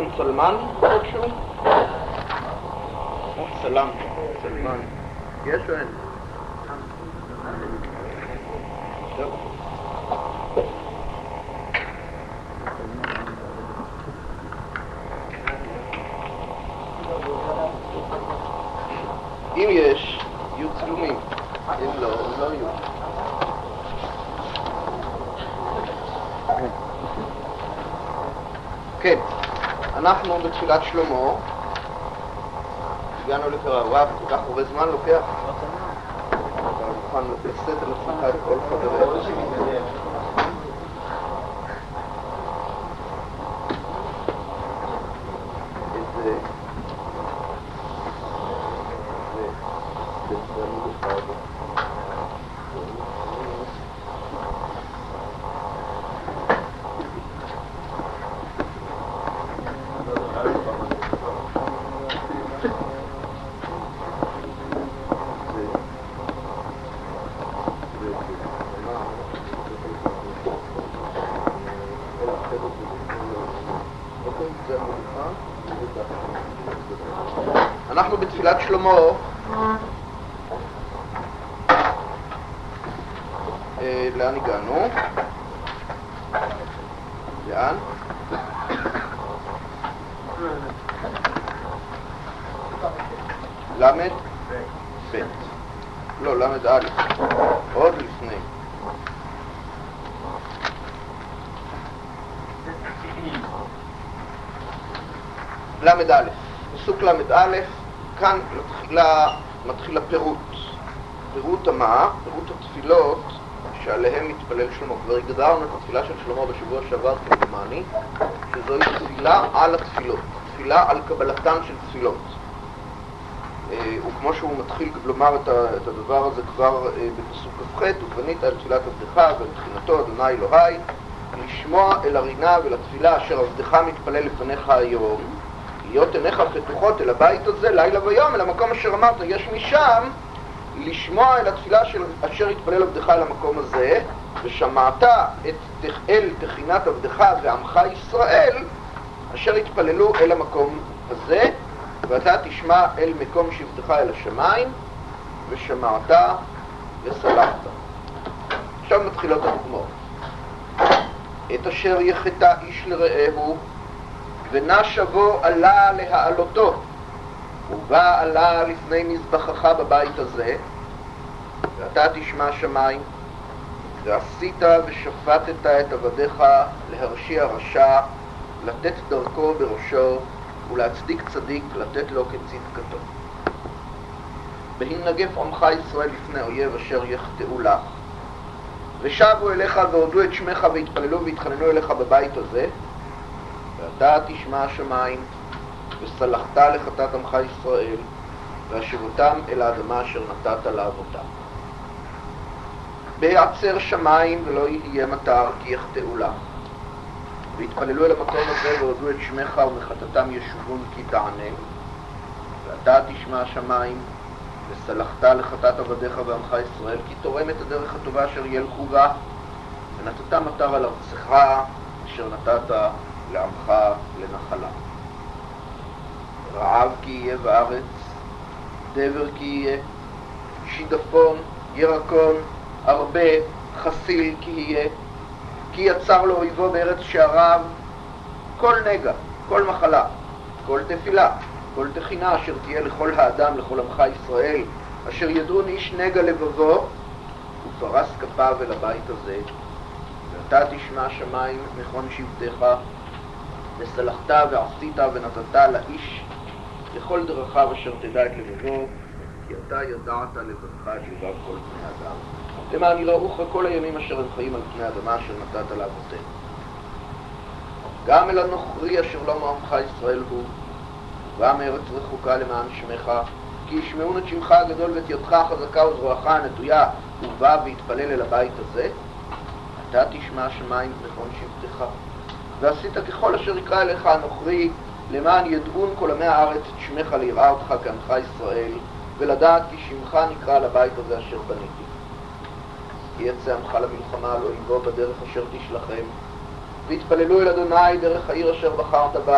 צלמן כלשהו? צלם, צלמן. יש או אין? טוב. אם יש, יהיו צלומים. אם לא, הם לא יהיו. כן, אנחנו בתפילת שלמה הגענו לקרא, וואו, כל כך הרבה זמן לוקח. אתה מוכן לשאת על עצמך את כל חבריך. אנחנו בתפילת שלמה לאן הגענו? לאן? למד? ב' לא, למד א' עוד לפני למד א' פסוק למד א' כאן מתחיל הפירוט. פירוט מה? פירוט התפילות שעליהם מתפלל שלמה. כבר הגדרנו את התפילה של שלמה בשבוע שעבר כמדומני, שזוהי תפילה על התפילות, תפילה על קבלתן של תפילות. וכמו שהוא מתחיל לומר את הדבר הזה כבר בפסוק כ"ח, ובנית על תפילת עבדך ולתחינתו אדוני אלוהי, לשמוע אל הרינה ולתפילה אשר עבדך מתפלל לפניך היום, להיות עיניך פתוחות אל הבית הזה לילה ויום, אל המקום אשר אמרת, יש משם לשמוע אל התפילה אשר התפלל עבדך אל המקום הזה, ושמעת אל תחינת עבדך ועמך ישראל אשר התפללו אל המקום הזה, ואתה תשמע אל מקום שבטך אל השמיים, ושמעת וסלחת. עכשיו מתחילות הדוגמאות. את אשר יחטא איש לרעהו ונש בו עלה להעלותו, ובא עלה לפני מזבחך בבית הזה, ואתה תשמע שמיים, ועשית ושפטת את עבדיך להרשיע רשע, לתת דרכו בראשו, ולהצדיק צדיק, לתת לו כצדקתו. בהנגף עמך ישראל לפני אויב אשר יחטאו לך, ושבו אליך והודו את שמך והתפללו והתחננו אליך בבית הזה, ואתה תשמע שמיים, וסלחת לחטאת עמך ישראל, והשבותם אל האדמה אשר נתת לאבותם. בהעצר שמיים ולא יהיה מטר, כי יחטאו לך. והתפללו אל המקום הזה והודו את שמך, ומחטאתם ישובון כי תענם. ואתה תשמע שמיים, וסלחת לחטאת עבדיך ועמך ישראל, כי תורם את הדרך הטובה אשר ילכו בה, ונתת מטר על ארצך אשר נתת לעמך לנחלה. רעב כי יהיה בארץ, דבר כי יהיה, שידפון, ירקון, הרבה, חסיל כי יהיה, כי יצר לו אויבו בארץ שעריו, כל נגע, כל מחלה, כל תפילה, כל תחינה אשר תהיה לכל האדם, לכל עמך ישראל, אשר ידעון איש נגע לבבו, ופרס כפיו אל הבית הזה. ואתה תשמע שמיים מכון שבטך, וסלחת ועשית ונתת לאיש לכל דרכיו אשר תדע את לבבו, כי אתה ידעת לבבך את לבב כל בני אדם. למען יראוך כל הימים אשר הם חיים על פני האדמה אשר נתת לאבותינו. גם אל הנוכרי אשר לא מעמך ישראל הוא, ובא מארץ רחוקה למען שמך, כי ישמעון את שמך הגדול ואת ידך החזקה וזרועך הנטויה, ובא והתפלל אל הבית הזה. אתה תשמע שמיים מכון שבטך, ועשית ככל אשר יקרא אליך הנוכרי, למען ידעון כל עמי הארץ את שמך ליראה אותך כעמך ישראל, ולדעת כי שמך נקרא לבית הזה אשר בניתי. כי יצא עמך למלחמה על אויבו בדרך אשר תשלחם, והתפללו אל אדוני דרך העיר אשר בחרת בה,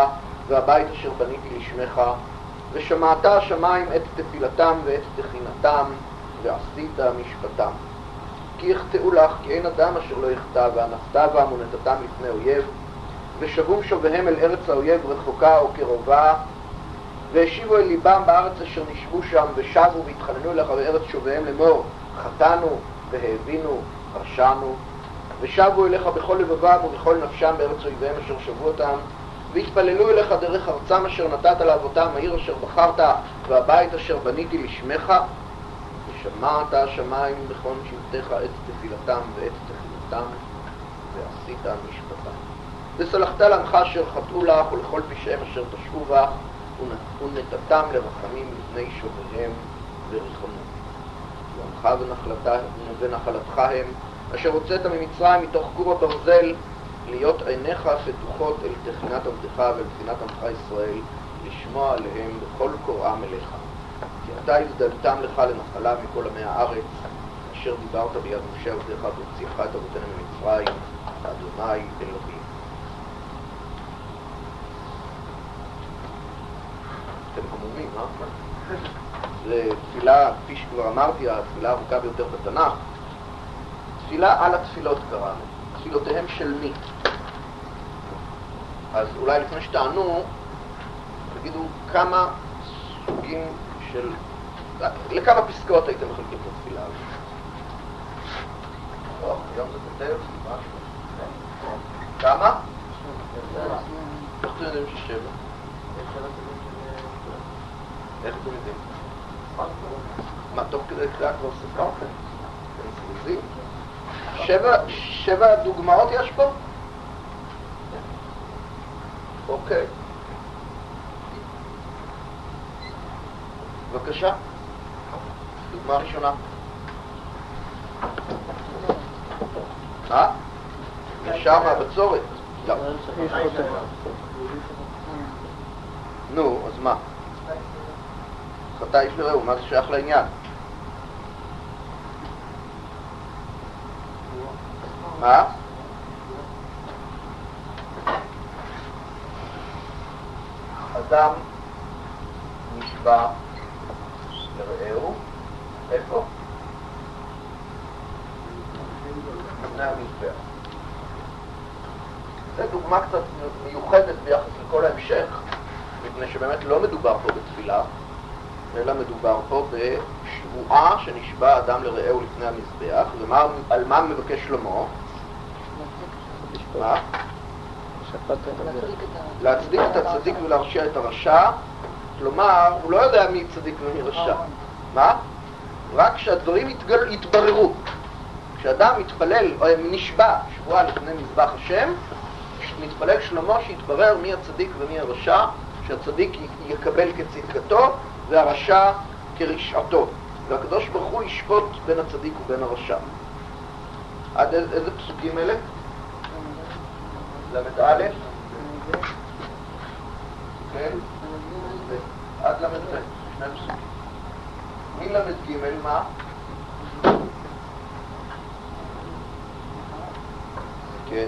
והבית אשר בניתי לשמך, ושמעת השמיים את תפילתם ואת תחינתם, ועשית משפטם. כי יחטאו לך, כי אין אדם אשר לא יחטא, ואנסת ואמונתתם לפני אויב, ושבום שוביהם אל ארץ האויב רחוקה או קרובה, והשיבו אל ליבם בארץ אשר נשבו שם, ושבו והתחננו אליך בארץ שוביהם לאמור, חטאנו והאבינו, הרשענו, ושבו אליך בכל לבבם ובכל נפשם בארץ אויביהם אשר שבו אותם, והתפללו אליך דרך ארצם אשר נתת לאבותם, העיר אשר בחרת, והבית אשר בניתי לשמך, ושמעת השמיים בכל שבתך את תפילתם ואת תחינתם, ועשית משפטם. וסלחת לעמך אשר חטאו לך, ולכל פשעיהם אשר תשבו בך, ונתתם לרחמים לפני שוביהם וריחמו. ועמך ונחלתך הם, אשר הוצאת ממצרים מתוך כור הברזל, להיות עיניך פתוחות אל תחינת עבדך ואל תחינת עמך ישראל, לשמוע עליהם בכל קוראם אליך. כי אתה הבדלתם לך לנחלה מכל עמי הארץ, אשר דיברת ביד משה עבדך והוציאך את אבותינו ממצרים, אדוני אלוהים. אתם המומים, זו תפילה, כפי שכבר אמרתי, התפילה הארוכה ביותר בתנ"ך. תפילה על התפילות קראנו, תפילותיהם של מי? אז אולי לפני שתענו, תגידו כמה סוגים של... לכמה פסקאות הייתם מחלקים את התפילה הזאת? היום זה כותב, משהו. כמה? איך אתם יודעים ששבע? איך אתם יודעים? מה, תוך כדי קריאה כבר ספרתם? אתם סגוזים? 7 דוגמאות יש פה? אוקיי. בבקשה. דוגמה ראשונה. ישר מהבצורת. לא. נו, אז מה? חטא איש לרעהו, מה זה שייך לעניין? מה? אדם נשבע לרעהו, איפה? לפני המזבח. זו דוגמה קצת מיוחדת ביחס לכל ההמשך, מפני שבאמת לא מדובר פה בתפילה, אלא מדובר פה בשבועה שנשבע אדם לרעהו לפני המזבח. ועל מה מבקש שלמה? מה? להצדיק את הצדיק ולהרשיע את הרשע. כלומר, הוא לא יודע מי צדיק ומי רשע. מה? רק שהדברים יתבררו. כשאדם מתפלל או נשבע שבועה לפני מזבח השם, מתפלל שלמה שיתברר מי הצדיק ומי הרשע, שהצדיק יקבל כצדקתו והרשע כרשעתו, והקדוש ברוך הוא ישפוט בין הצדיק ובין הרשע. עד איזה פסוקים אלה? למד א'? כן? עד למד ב', שני פסוקים. מי למד ג' מה? כן?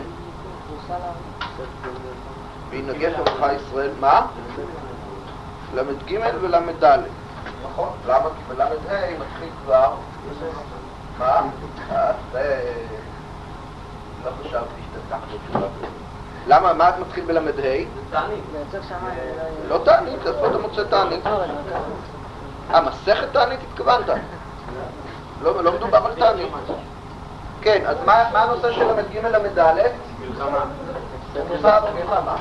וינגף עמך ישראל, מה? למד ג' ולמד ד'. נכון? למה? כי בלמד ה' מתחיל כבר... מה? לא חשבתי שתתקח בתשובה. למה? מה את מתחיל בלמד ה'? זה תענית. לא תענית, איפה אתה מוצא תענית? מסכת תענית התכוונת? לא מדובר על תענית. כן, אז מה הנושא של למד ג' למד ד'? מלחמה. מלחמה.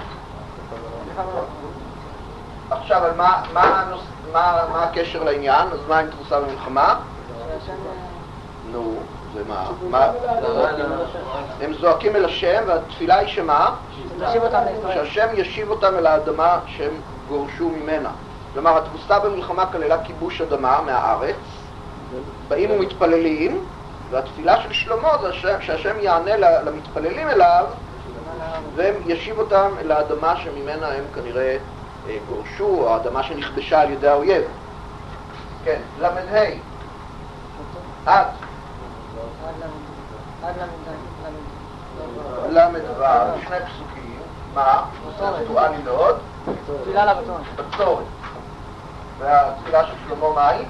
עכשיו, על מה הקשר לעניין? אז מה עם תבוסה במלחמה? נו, זה מה? הם זועקים אל השם, והתפילה היא שמה? שהשם ישיב אותם אל האדמה שהם גורשו ממנה. כלומר, התבוסה במלחמה כללה כיבוש אדמה מהארץ, באים ומתפללים, והתפילה של שלמה זה שהשם יענה למתפללים אליו, והם ישיב אותם אל האדמה שממנה הם כנראה גורשו, או האדמה שנכבשה על ידי האויב. כן, למד ה' עד למד ו', שני פסוקים. מה? אקטואלי מאוד. תפילה לבצורת. בצורת. והתפילה של שלמה מה היא?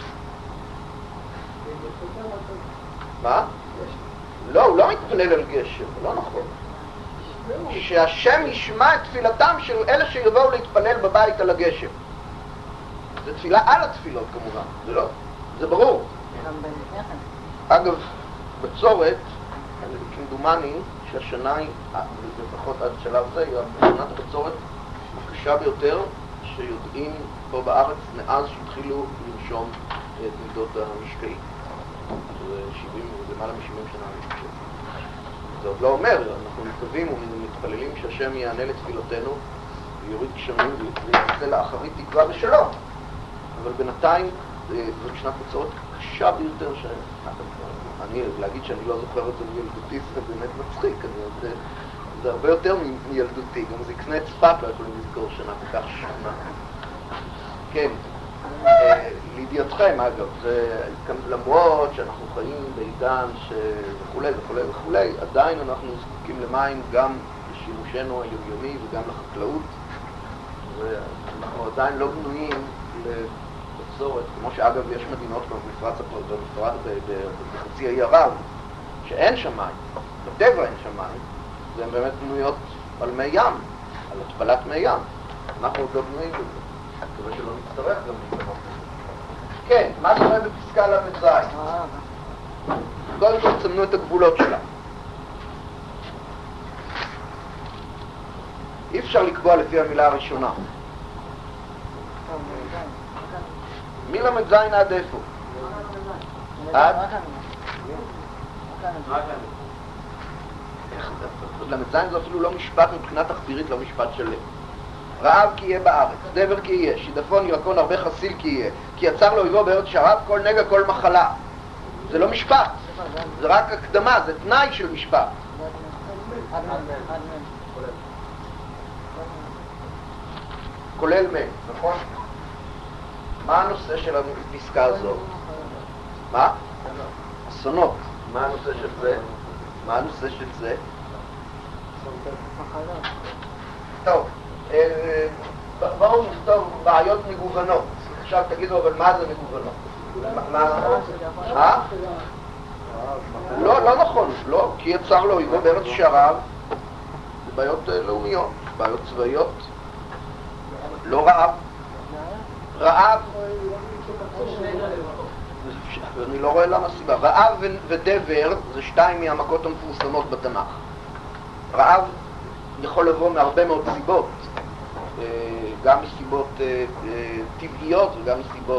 מה? לא, הוא לא מתפלל על גשם, לא נכון. שהשם ישמע את תפילתם של אלה שיבואו להתפלל בבית על הגשם. זה תפילה על התפילות כמובן, זה לא, זה ברור. אגב, בצורת, כמדומני שהשנה היא, לפחות עד שלב זה, היא שנת הבצורת הקשה ביותר שיודעים פה בארץ מאז שהתחילו לנשום את מידות המשקעים. זה 70, למעלה מ-70 שנה אני חושב. זה עוד לא אומר, אנחנו מקווים ומתפללים שהשם יענה לתפילותינו ויוריד גשמים ויעשה לאחרית תקווה בשלום. אבל בינתיים זאת שנת בצורת קשה ביותר אני, להגיד שאני לא זוכר את זה מילדותי זה באמת מצחיק, זה הרבה יותר מילדותי, גם זקני צפת לא יכולים לזכור שנה כל כך שנה. כן, לידיעתכם אגב, למרות שאנחנו חיים בעידן וכולי וכולי וכולי, עדיין אנחנו זקוקים למים גם לשימושנו היומיומי וגם לחקלאות, ואנחנו עדיין לא בנויים לבצורת, כמו שאגב יש מדינות כמו בחצי האי ערב, שאין שם מים, בטבע אין שם מים, והן באמת בנויות על מי ים, על התפלת מי ים. אנחנו עוד לא בנויים בזה. מקווה שלא נצטרך גם להתקנות בזה. כן, מה קורה בפסקה ל"ז? קודם כל צמנו את הגבולות שלה. אי אפשר לקבוע לפי המילה הראשונה. מי ל"ז עד איפה? עד? ל"ז זה אפילו לא משפט מבחינה תחבירית, לא משפט שלם. רעב כי יהיה בארץ, דבר כי יהיה, שידפון ירקון הרבה חסיל כי יהיה, כי יצר לו אויבו בארץ שרב כל נגע כל מחלה. זה לא משפט, זה רק הקדמה, זה תנאי של משפט. כולל מהם, נכון? מה הנושא של הפסקה הזאת? מה? אסונות. מה הנושא של זה? מה הנושא של זה? טוב, בואו נכתוב בעיות מגוונות. עכשיו תגידו, אבל מה זה מגוונות? מה? לא נכון, לא, כי יצר לו אויבו בארץ שרב, זה בעיות לאומיות, בעיות צבאיות, לא רעב. רעב, אני לא רואה למה סיבה. רעב ודבר זה שתיים מהמכות המפורסמות בתנ"ך. רעב יכול לבוא מהרבה מאוד סיבות, גם מסיבות טבעיות וגם מסיבות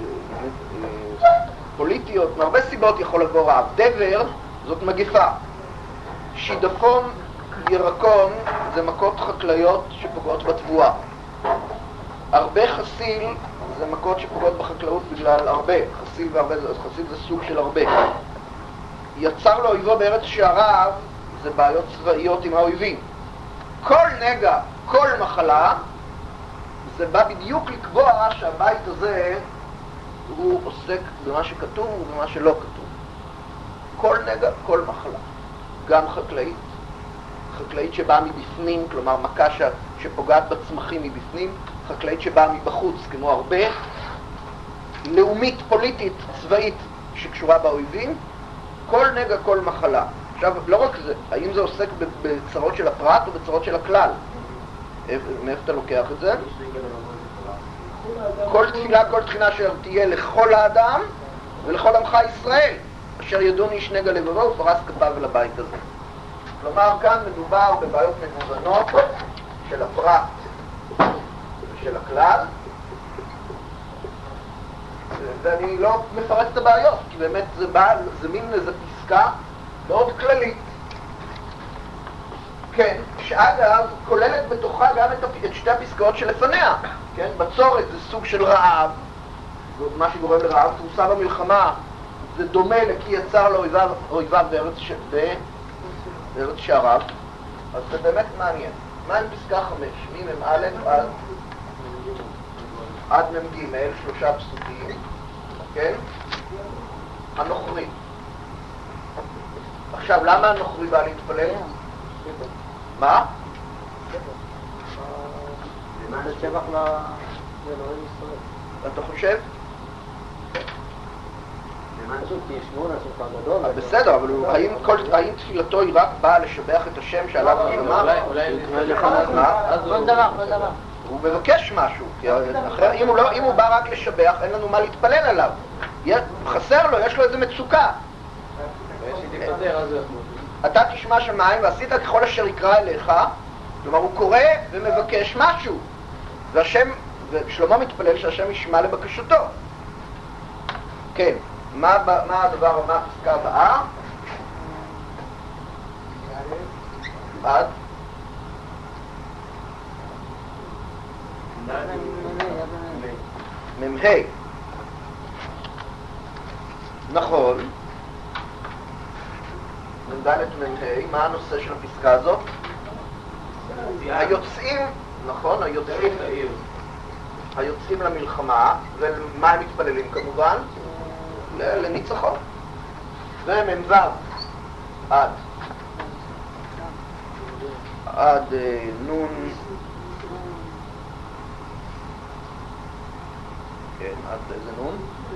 פוליטיות, מהרבה סיבות יכול לבוא רעב. דבר זאת מגפה. שידפון, ירקון זה מכות חקלאיות שפוגעות בתבואה. הרבה חסיל זה מכות שפוגעות בחקלאות בגלל הרבה. חסיל והרבה, אז חסיל זה סוג של הרבה. יצר לו אויבו בארץ שעריו זה בעיות צבאיות עם האויבים. כל נגע, כל מחלה, זה בא בדיוק לקבוע שהבית הזה הוא עוסק במה שכתוב ובמה שלא כתוב. כל נגע, כל מחלה. גם חקלאית. חקלאית שבאה מבפנים, כלומר מכה שפוגעת בצמחים מבפנים, חקלאית שבאה מבחוץ, כמו הרבה, לאומית, פוליטית, צבאית, שקשורה באויבים, כל נגע, כל מחלה. עכשיו, לא רק זה, האם זה עוסק בצרות של הפרט או בצרות של הכלל? מאיפה אתה לוקח את זה? כל תפילה, כל תחינה שתהיה לכל האדם ולכל עמך ישראל, אשר ידון איש נגע לבבו ופרס כפיו לבית הזה. כלומר, כאן מדובר בבעיות מגוונות של הפרט ושל הכלל, ואני לא מפרט את הבעיות, כי באמת זה מין איזו פסקה מאוד כללית. כן, שאגב, כוללת בתוכה גם את שתי הפסקאות שלפניה. כן, בצורת זה סוג של רעב, מה שגורם לרעב, תבוסה במלחמה, זה דומה לכי יצר לאויביו בארץ שעריו, אז זה באמת מעניין. מה עם פסקה 5? ממ"א עד מ"ג, שלושה פסוקים, כן? הנוכרי. עכשיו, למה הנוכרי בא להתפלל? מה? זה שבח לאלוהים ישראל. אתה חושב? פשוט כי ישמעו על השולחן גדול. בסדר, אבל האם תפילתו היא רק באה לשבח את השם שעליו הוא שמע? כל דבר. הוא מבקש משהו, אם הוא בא רק לשבח, אין לנו מה להתפלל עליו. חסר לו, יש לו איזה מצוקה. אתה תשמע שמיים ועשית ככל אשר יקרא אליך, כלומר הוא קורא ומבקש משהו, ושלמה מתפלל שהשם ישמע לבקשתו. כן, מה הפסקה הבאה? עד? ממ"ה. נכון. נ"ד ממ"ה, מה הנושא של הפסקה הזאת? היוצאים, נכון, היוצאים למלחמה, ולמה הם מתפללים כמובן? לניצחון. ומ"ו עד נון, כן, עד איזה נון?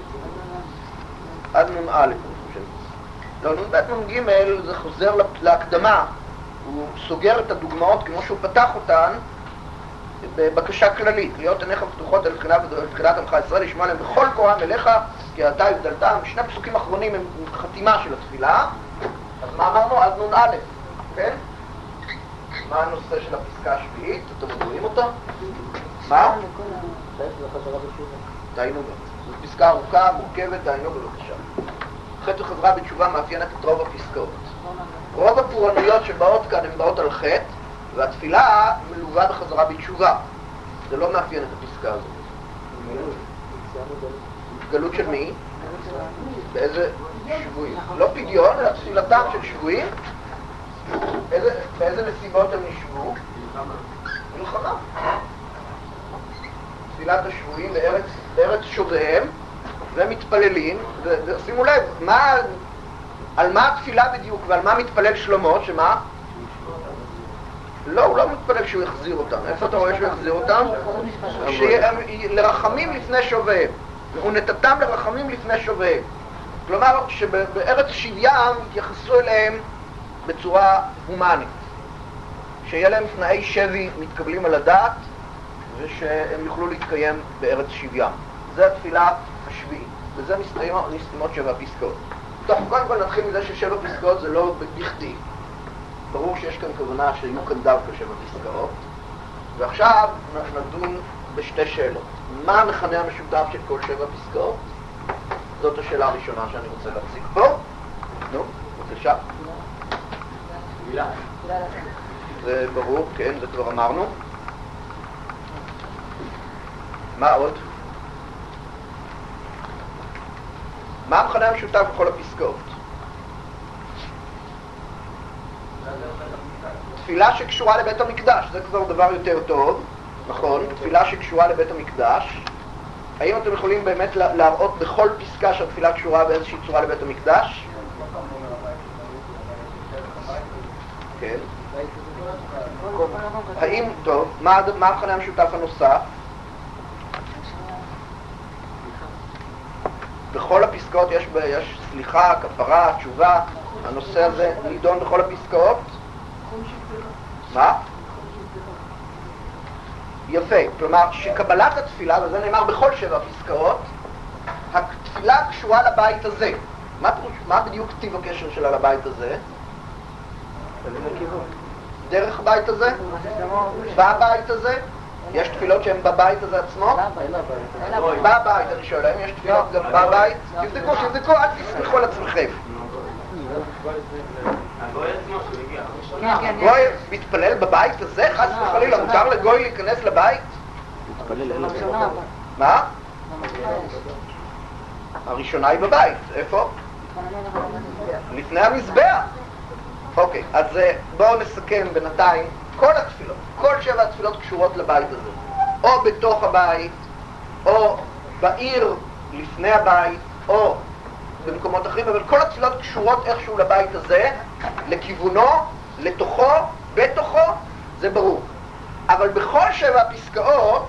עד נון א', אני חושב. לא, נון ב' נון ג' זה חוזר להקדמה. הוא סוגר את הדוגמאות כמו שהוא פתח אותן בבקשה כללית, להיות עיניך פתוחות אל תחילת עמך ישראל, לשמוע להם בכל קורם אליך כי אתה הבדלתם. שני פסוקים אחרונים הם חתימה של התפילה. אז מה אמרנו? עד נון א', כן? מה הנושא של הפסקה השביעית? אתם רואים אותה? מה? דהיינו בה. זו פסקה ארוכה, מורכבת, דהיינו בבקשה. חטא וחזרה בתשובה מאפיינת את רוב הפסקאות. רוב הפורענויות שבאות כאן הן באות על חטא, והתפילה מלווה בחזרה בתשובה. זה לא מאפיין את הפסקה הזאת. גלות של מי? באיזה שבויים? לא פדיון, אלא תפילתם של שבויים. באיזה נסיבות הם נשבו? מלחמה. תפילת השבויים בארץ שוביהם, ומתפללים, ושימו לב, על מה התפילה בדיוק ועל מה מתפלל שלמה, שמה? לא, הוא לא מתפלל שהוא יחזיר אותם. איפה אתה רואה שהוא יחזיר אותם? לרחמים לפני שוביהם. ונתתם לרחמים לפני שוביהם. כלומר, שבארץ שביים יתייחסו אליהם בצורה הומנית. שיהיה להם תנאי שבי מתקבלים על הדעת, ושהם יוכלו להתקיים בארץ שביים. זה התפילה השביעית. וזה מסתיימות 7 פסקאות. טוב, קודם כל נתחיל מזה ש7 פסקאות זה לא בכדי. ברור שיש כאן כוונה שיהיו כאן דווקא 7 פסקאות. ועכשיו נדון בשתי שאלות. מה המכנה המשותף של כל 7 פסקאות? זאת השאלה הראשונה שאני רוצה להציג פה. נו, בבקשה. זה ברור, כן, זה כבר אמרנו. מה עוד? מה המכנה המשותף בכל הפסקאות? תפילה שקשורה לבית המקדש, זה כבר דבר יותר טוב, נכון? תפילה שקשורה לבית המקדש. האם אתם יכולים באמת להראות בכל פסקה שהתפילה קשורה באיזושהי צורה לבית המקדש? כן. האם, טוב, מה המכנה המשותף הנוסף? בכל הפסקאות יש סליחה, כפרה, תשובה. הנושא הזה נידון בכל הפסקאות? מה? יפה. כלומר, שקבלת התפילה, וזה נאמר בכל 7 פסקאות, התפילה קשורה לבית הזה. מה בדיוק טיב הקשר שלה לבית הזה? דרך הבית הזה? בבית הזה? יש תפילות שהן בבית הזה עצמו? בבית, אני שואל, האם יש תפילות גם בבית? תבדקו, אל תסמכו על עצמכם. גוי מתפלל בבית הזה? חס וחלילה, מותר לגוי להיכנס לבית? מה? הראשונה היא בבית, איפה? לפני המזבח. אוקיי, אז בואו נסכם בינתיים. כל התפילות, כל 7 התפילות קשורות לבית הזה. או בתוך הבית, או בעיר לפני הבית, או במקומות אחרים, אבל כל התפילות קשורות איכשהו לבית הזה, לכיוונו, לתוכו, בתוכו, זה ברור. אבל בכל 7 הפסקאות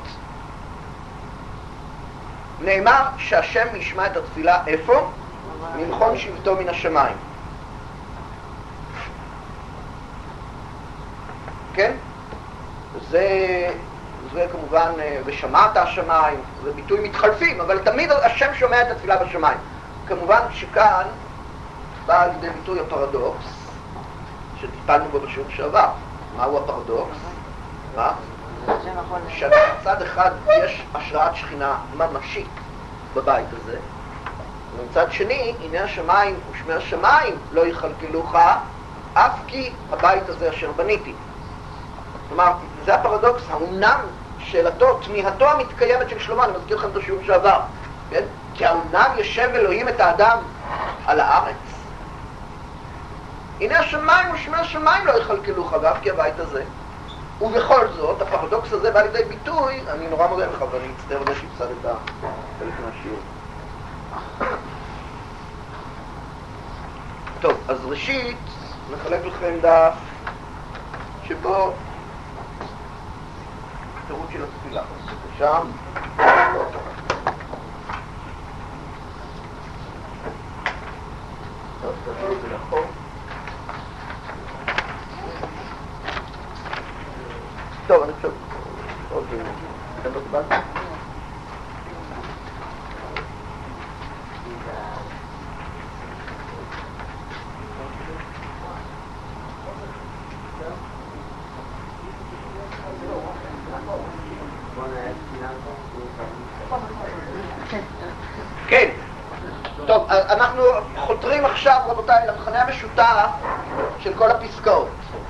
נאמר שהשם ישמע את התפילה איפה? מנחון שבטו מן השמיים. כן? זה כמובן, ושמעת השמיים, זה ביטוי מתחלפים, אבל תמיד השם שומע את התפילה בשמיים. כמובן שכאן בא על ידי ביטוי הפרדוקס, שטיפלנו בו בשיעור שעבר. מהו הפרדוקס? מה? שמצד אחד יש השראת שכינה ממשית בבית הזה, ומצד שני, הנה השמיים ושמי השמיים לא יכלכלוך, אף כי הבית הזה אשר בניתי. כלומר, זה הפרדוקס, האומנם שאלתו, תמיהתו המתקיימת של שלמה, אני מזכיר לכם את השיעור שעבר, כן? כי האומנם ישב אלוהים את האדם על הארץ? הנה השמיים ושמי השמיים לא יכלכלוך, אף כי הבית הזה. ובכל זאת, הפרדוקס הזה בא לידי ביטוי, אני נורא מודה לך, ואני מצטער לזה שהפסדת חלק מהשיעור. טוב, אז ראשית, נחלק לכם דף שבו פירוט של התפילה. שם. טוב, תעשו את זה לאחור. טוב, אני חושב, עוד אתם לא קיבלתם? כן. טוב, אנחנו חותרים עכשיו, רבותיי, למכנה המשותף של כל הפסקאות.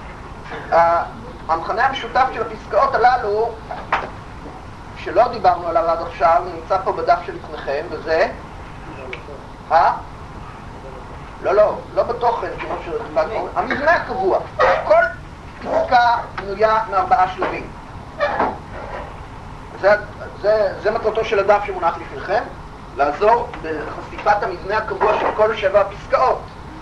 המכנה המשותף של הפסקאות הללו, שלא דיברנו עליו עד עכשיו, נמצא פה בדף שלפניכם, וזה... לא בתוכן, כמו שדיברנו, המבנה הקבוע. כל פסקה בנויה מ4 שלבים. זה מטרתו של הדף שמונח לפניכם, לעזור בחשיפת המבנה הקבוע של כל 7 הפסקאות.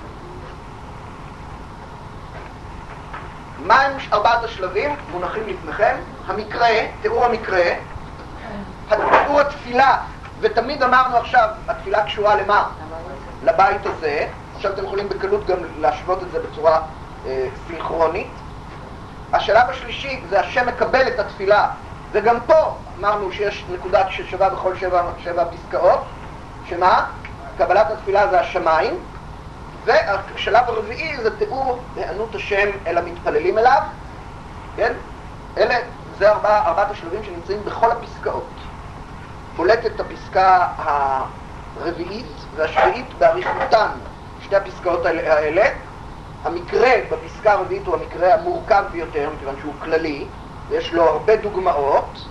מה הם 4 השלבים? מונחים לפניכם. המקרה, תיאור המקרה, תיאור התפילה, ותמיד אמרנו עכשיו, התפילה קשורה למה? לבית הזה. עכשיו אתם יכולים בקלות גם להשוות את זה בצורה סינכרונית. השלב השלישי זה השם מקבל את התפילה, וגם פה אמרנו שיש נקודה ששווה בכל 7 הפסקאות, שמה? קבלת התפילה זה השמיים. והשלב הרביעי זה תיאור הענות השם אל המתפללים אליו, כן? זה 4 השלבים שנמצאים בכל הפסקאות. בולטת הפסקה הרביעית והשביעית באריכותן, 2 הפסקאות האלה. המקרה בפסקה הרביעית הוא המקרה המורכב ביותר, מכיוון שהוא כללי, ויש לו הרבה דוגמאות.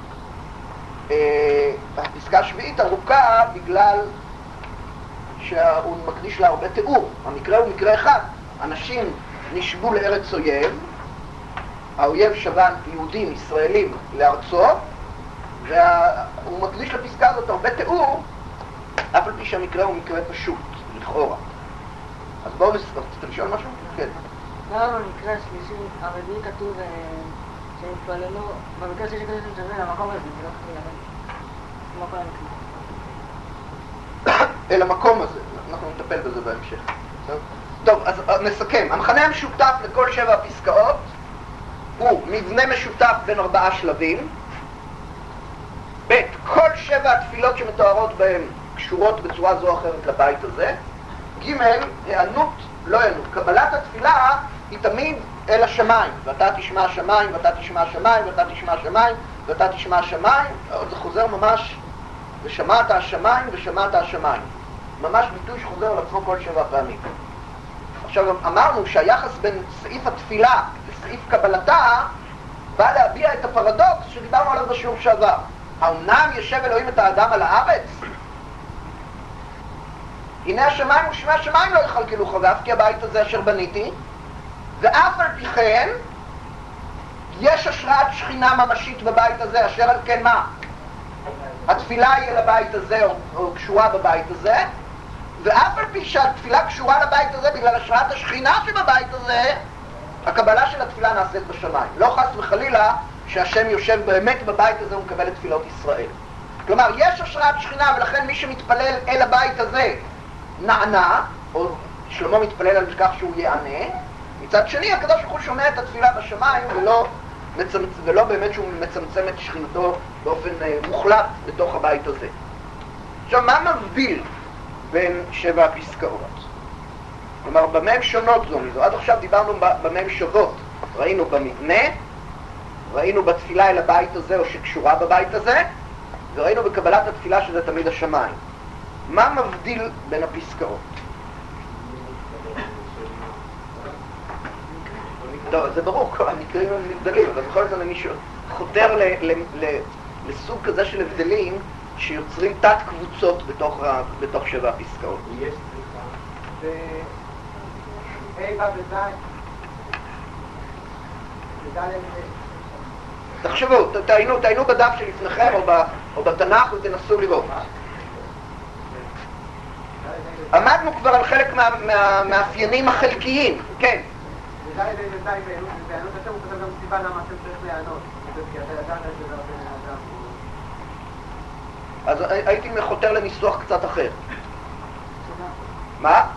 הפסקה השביעית ארוכה בגלל שהוא מקדיש לה הרבה תיאור. המקרה הוא מקרה אחד. אנשים נשבו לארץ אויב, האויב שבה יהודים, ישראלים, לארצו, והוא מקדיש לפסקה הזאת הרבה תיאור, אף על פי שהמקרה הוא מקרה פשוט, לכאורה. אז בואו רציתם לשאול משהו? כן. לא, במקרה השלישי, הרביעי כתוב שהתפללו, במקרה השלישי כתוב שזה למקום הזה, זה לא יכול להיות למקום הזה. אל המקום הזה, אנחנו נטפל בזה בהמשך. טוב, אז נסכם. המכנה המשותף לכל 7 הפסקאות הוא מבנה משותף בין 4 שלבים. ב', כל 7 התפילות שמתוארות בהן קשורות בצורה זו או אחרת לבית הזה. ג', הענות, לא הענות. קבלת התפילה היא תמיד אל השמיים. ואתה תשמע השמיים, ואתה תשמע השמיים, ואתה תשמע השמיים, ואתה תשמע השמיים. זה חוזר ממש, ושמעת השמיים, ושמעת השמיים. ממש ביטוי שחוזר על עצמו כל 7 פעמים. עכשיו, אמרנו שהיחס בין סעיף התפילה לסעיף קבלתה בא להביע את הפרדוקס שדיברנו עליו בשיעור שעבר. האומנם ישב אלוהים את האדם על הארץ? הנה השמיים ושמי השמיים לא יכלכלוך, ואף כי הבית הזה אשר בניתי, ואף על פי כן יש השראת שכינה ממשית בבית הזה, אשר על כן מה? התפילה היא אל הבית הזה או קשורה בבית הזה, ואף על פי שהתפילה קשורה לבית הזה בגלל השראת השכינה שבבית הזה, הקבלה של התפילה נעשית בשמיים. לא חס וחלילה שהשם יושב באמת בבית הזה ומקבל את תפילות ישראל. כלומר, יש השראת שכינה, ולכן מי שמתפלל אל הבית הזה נענה, או שלמה מתפלל על כך שהוא יענה. מצד שני, הקדוש ברוך הוא שומע את התפילה בשמיים, ולא באמת שהוא מצמצם את שכינתו באופן מוחלט בתוך הבית הזה. עכשיו, מה מבדיל בין 7 הפסקאות? כלומר, במה הן שונות זו מזו? עד עכשיו דיברנו במה הן שוות. ראינו במבנה, ראינו בתפילה אל הבית הזה, או שקשורה בבית הזה, וראינו בקבלת התפילה שזה תמיד השמיים. מה מבדיל בין הפסקאות? לא, זה ברור, כל המקרים הם נבדלים, אבל בכל זאת אני חותר לסוג כזה של הבדלים שיוצרים תת קבוצות בתוך 7 הפסקאות. יש סליחה. תחשבו, תעיינו בדף שלפניכם או בתנ"ך ותנסו לראות. עמדנו כבר על חלק מהמאפיינים החלקיים, כן. אז הייתי מחותר לניסוח קצת אחר. מה?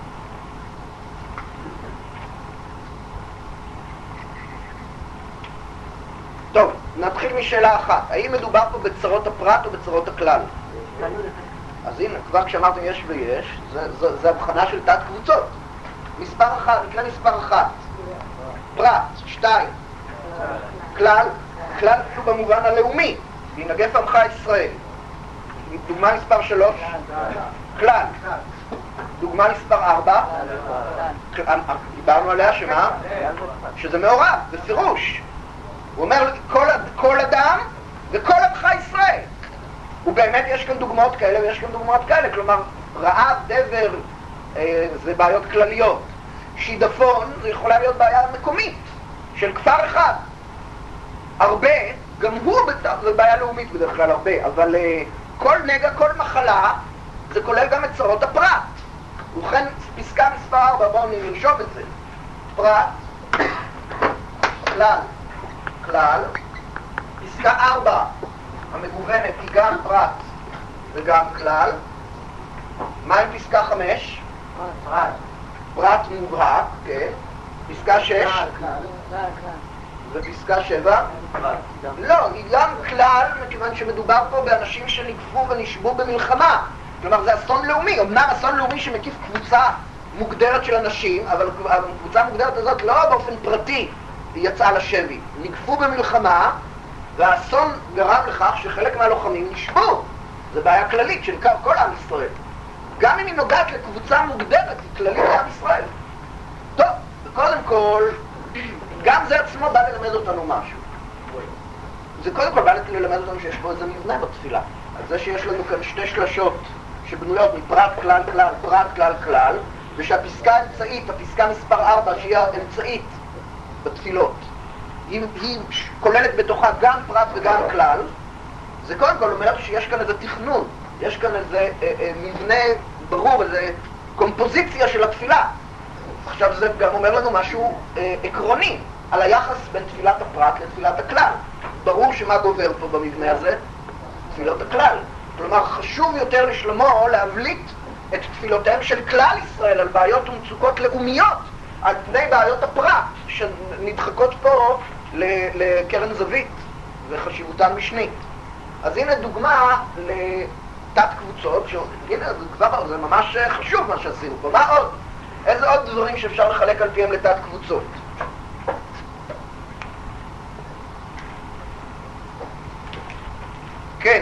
טוב, נתחיל משאלה אחת. האם מדובר פה בצרות הפרט או בצרות הכלל? אז הנה, כבר כשאמרתם יש ויש, זה הבחנה של תת קבוצות. מספר 1, נקרא מספר 1. פרט, 2. כלל אפילו במובן הלאומי. וינגף עמך ישראל. דוגמה מספר 3. כלל. דוגמה מספר 4. דיברנו עליה שמה? שזה מעורב, זה פירוש. הוא אומר כל אדם וכל עמך ישראל. ובאמת יש כאן דוגמאות כאלה ויש כאן דוגמאות כאלה. כלומר, רעב, דבר, זה בעיות כלליות. שידפון זה יכולה להיות בעיה מקומית של כפר אחד. הרבה, גם הוא זה בעיה לאומית בדרך כלל הרבה, אבל כל נגע, כל מחלה, זה כולל גם את צרות הפרט. ובכן, פסקה מספר 4, בואו נרשום את זה. פרט, כלל, פסקה 4, המגוונת היא גם פרט וגם כלל. מה עם פסקה 5? פרט מובהק, כן. פסקה 6? ופסקה 7? לא, היא גם כלל, מכיוון שמדובר פה באנשים שנגפו ונשבו במלחמה. כלומר, זה אסון לאומי. אמנם אסון לאומי שמקיף קבוצה מוגדרת של אנשים, אבל הקבוצה המוגדרת הזאת לא באופן פרטי היא יצאה לשבי. נגפו במלחמה, והאסון גרם לכך שחלק מהלוחמים נשבו. זו בעיה כללית של כל עם ישראל. גם אם היא נוגעת לקבוצה מוגדרת, היא כללית לעם ישראל. טוב, וקודם כל, גם זה עצמו בא ללמד אותנו משהו. זה קודם כל בא ללמד אותנו שיש פה איזה מבנה בתפילה. אז זה שיש לנו כאן 2 שלשות שבנויות מפרט כלל כלל, פרט כלל כלל, ושהפסקה האמצעית, הפסקה מספר 4, שהיא האמצעית בתפילות, היא כוללת בתוכה גם פרט וגם כלל. זה קודם כל אומר שיש כאן איזה תכנון, יש כאן איזה מבנה ברור, איזה קומפוזיציה של התפילה. עכשיו זה גם אומר לנו משהו עקרוני על היחס בין תפילת הפרט לתפילת הכלל. ברור שמה גובר פה במבנה הזה? תפילות הכלל. כלומר, חשוב יותר לשלמה להבליט את תפילותיהם של כלל ישראל על בעיות ומצוקות לאומיות, על פני בעיות הפרט שנדחקות פה לקרן זווית וחשיבותן משנית. אז הנה דוגמה לתת קבוצות, הנה זה ממש חשוב מה שעשינו פה. מה עוד? איזה עוד דברים שאפשר לחלק על פיהם לתת קבוצות? כן.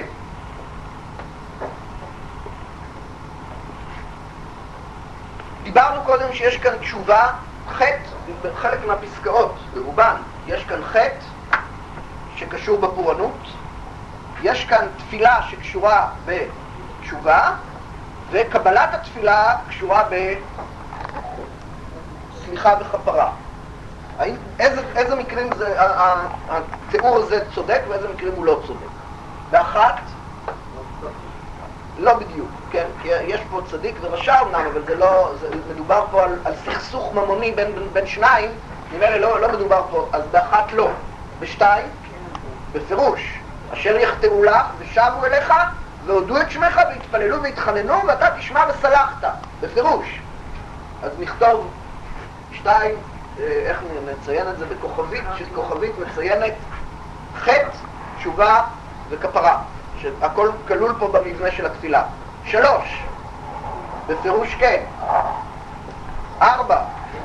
דיברנו קודם שיש כאן תשובה, חטא, בחלק מהפסקאות, ברובן, יש כאן חטא שקשור בפורענות, יש כאן תפילה שקשורה בתשובה, וקבלת התפילה קשורה בסליחה וכפרה. איזה מקרים זה, התיאור הזה צודק ואיזה מקרים הוא לא צודק? באחת, לא בדיוק, כן? כי יש פה צדיק ורשע אמנם, אבל זה לא, מדובר פה על סכסוך ממוני בין שניים, נראה לי לא מדובר פה, אז באחת לא. בשתיים? בפירוש, אשר יחטאו לך ושבו אליך והודו את שמך והתפללו והתחננו ואתה תשמע וסלחת, בפירוש. אז נכתוב 2, איך נציין את זה בכוכבית, שכוכבית מציינת חטא, תשובה וכפרה, שהכל כלול פה במבנה של התפילה. 3, בפירוש כן. 4,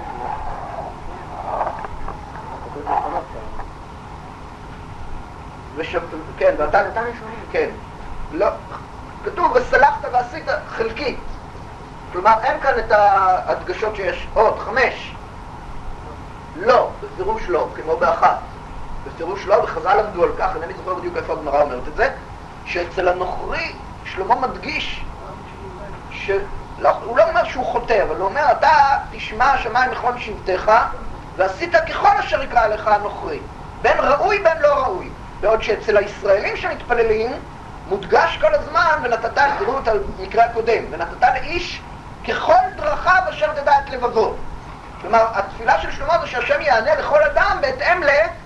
כן, ואתה כן, לא, כתוב וסלחת ועשית חלקית, כלומר אין כאן את ההדגשות שיש. עוד 5, לא, בפירוש לא, כמו באחת, בפירוש לא, וחז"ל עמדו על כך, אינני זוכר בדיוק איפה הגמרא אומרת את זה, שאצל הנוכרי שלמה מדגיש הוא לא אומר שהוא חוטא, אבל הוא אומר אתה תשמע השמיים בכל שבתך ועשית ככל אשר יקרא לך הנוכרי, בין ראוי בין לא ראוי, בעוד שאצל הישראלים שמתפללים מודגש כל הזמן ונתת, תראו את המקרה הקודם, ונתת לאיש ככל דרכיו אשר תדע את לבבו. כלומר, התפילה של שלמה זה שהשם יענה לכל אדם בהתאם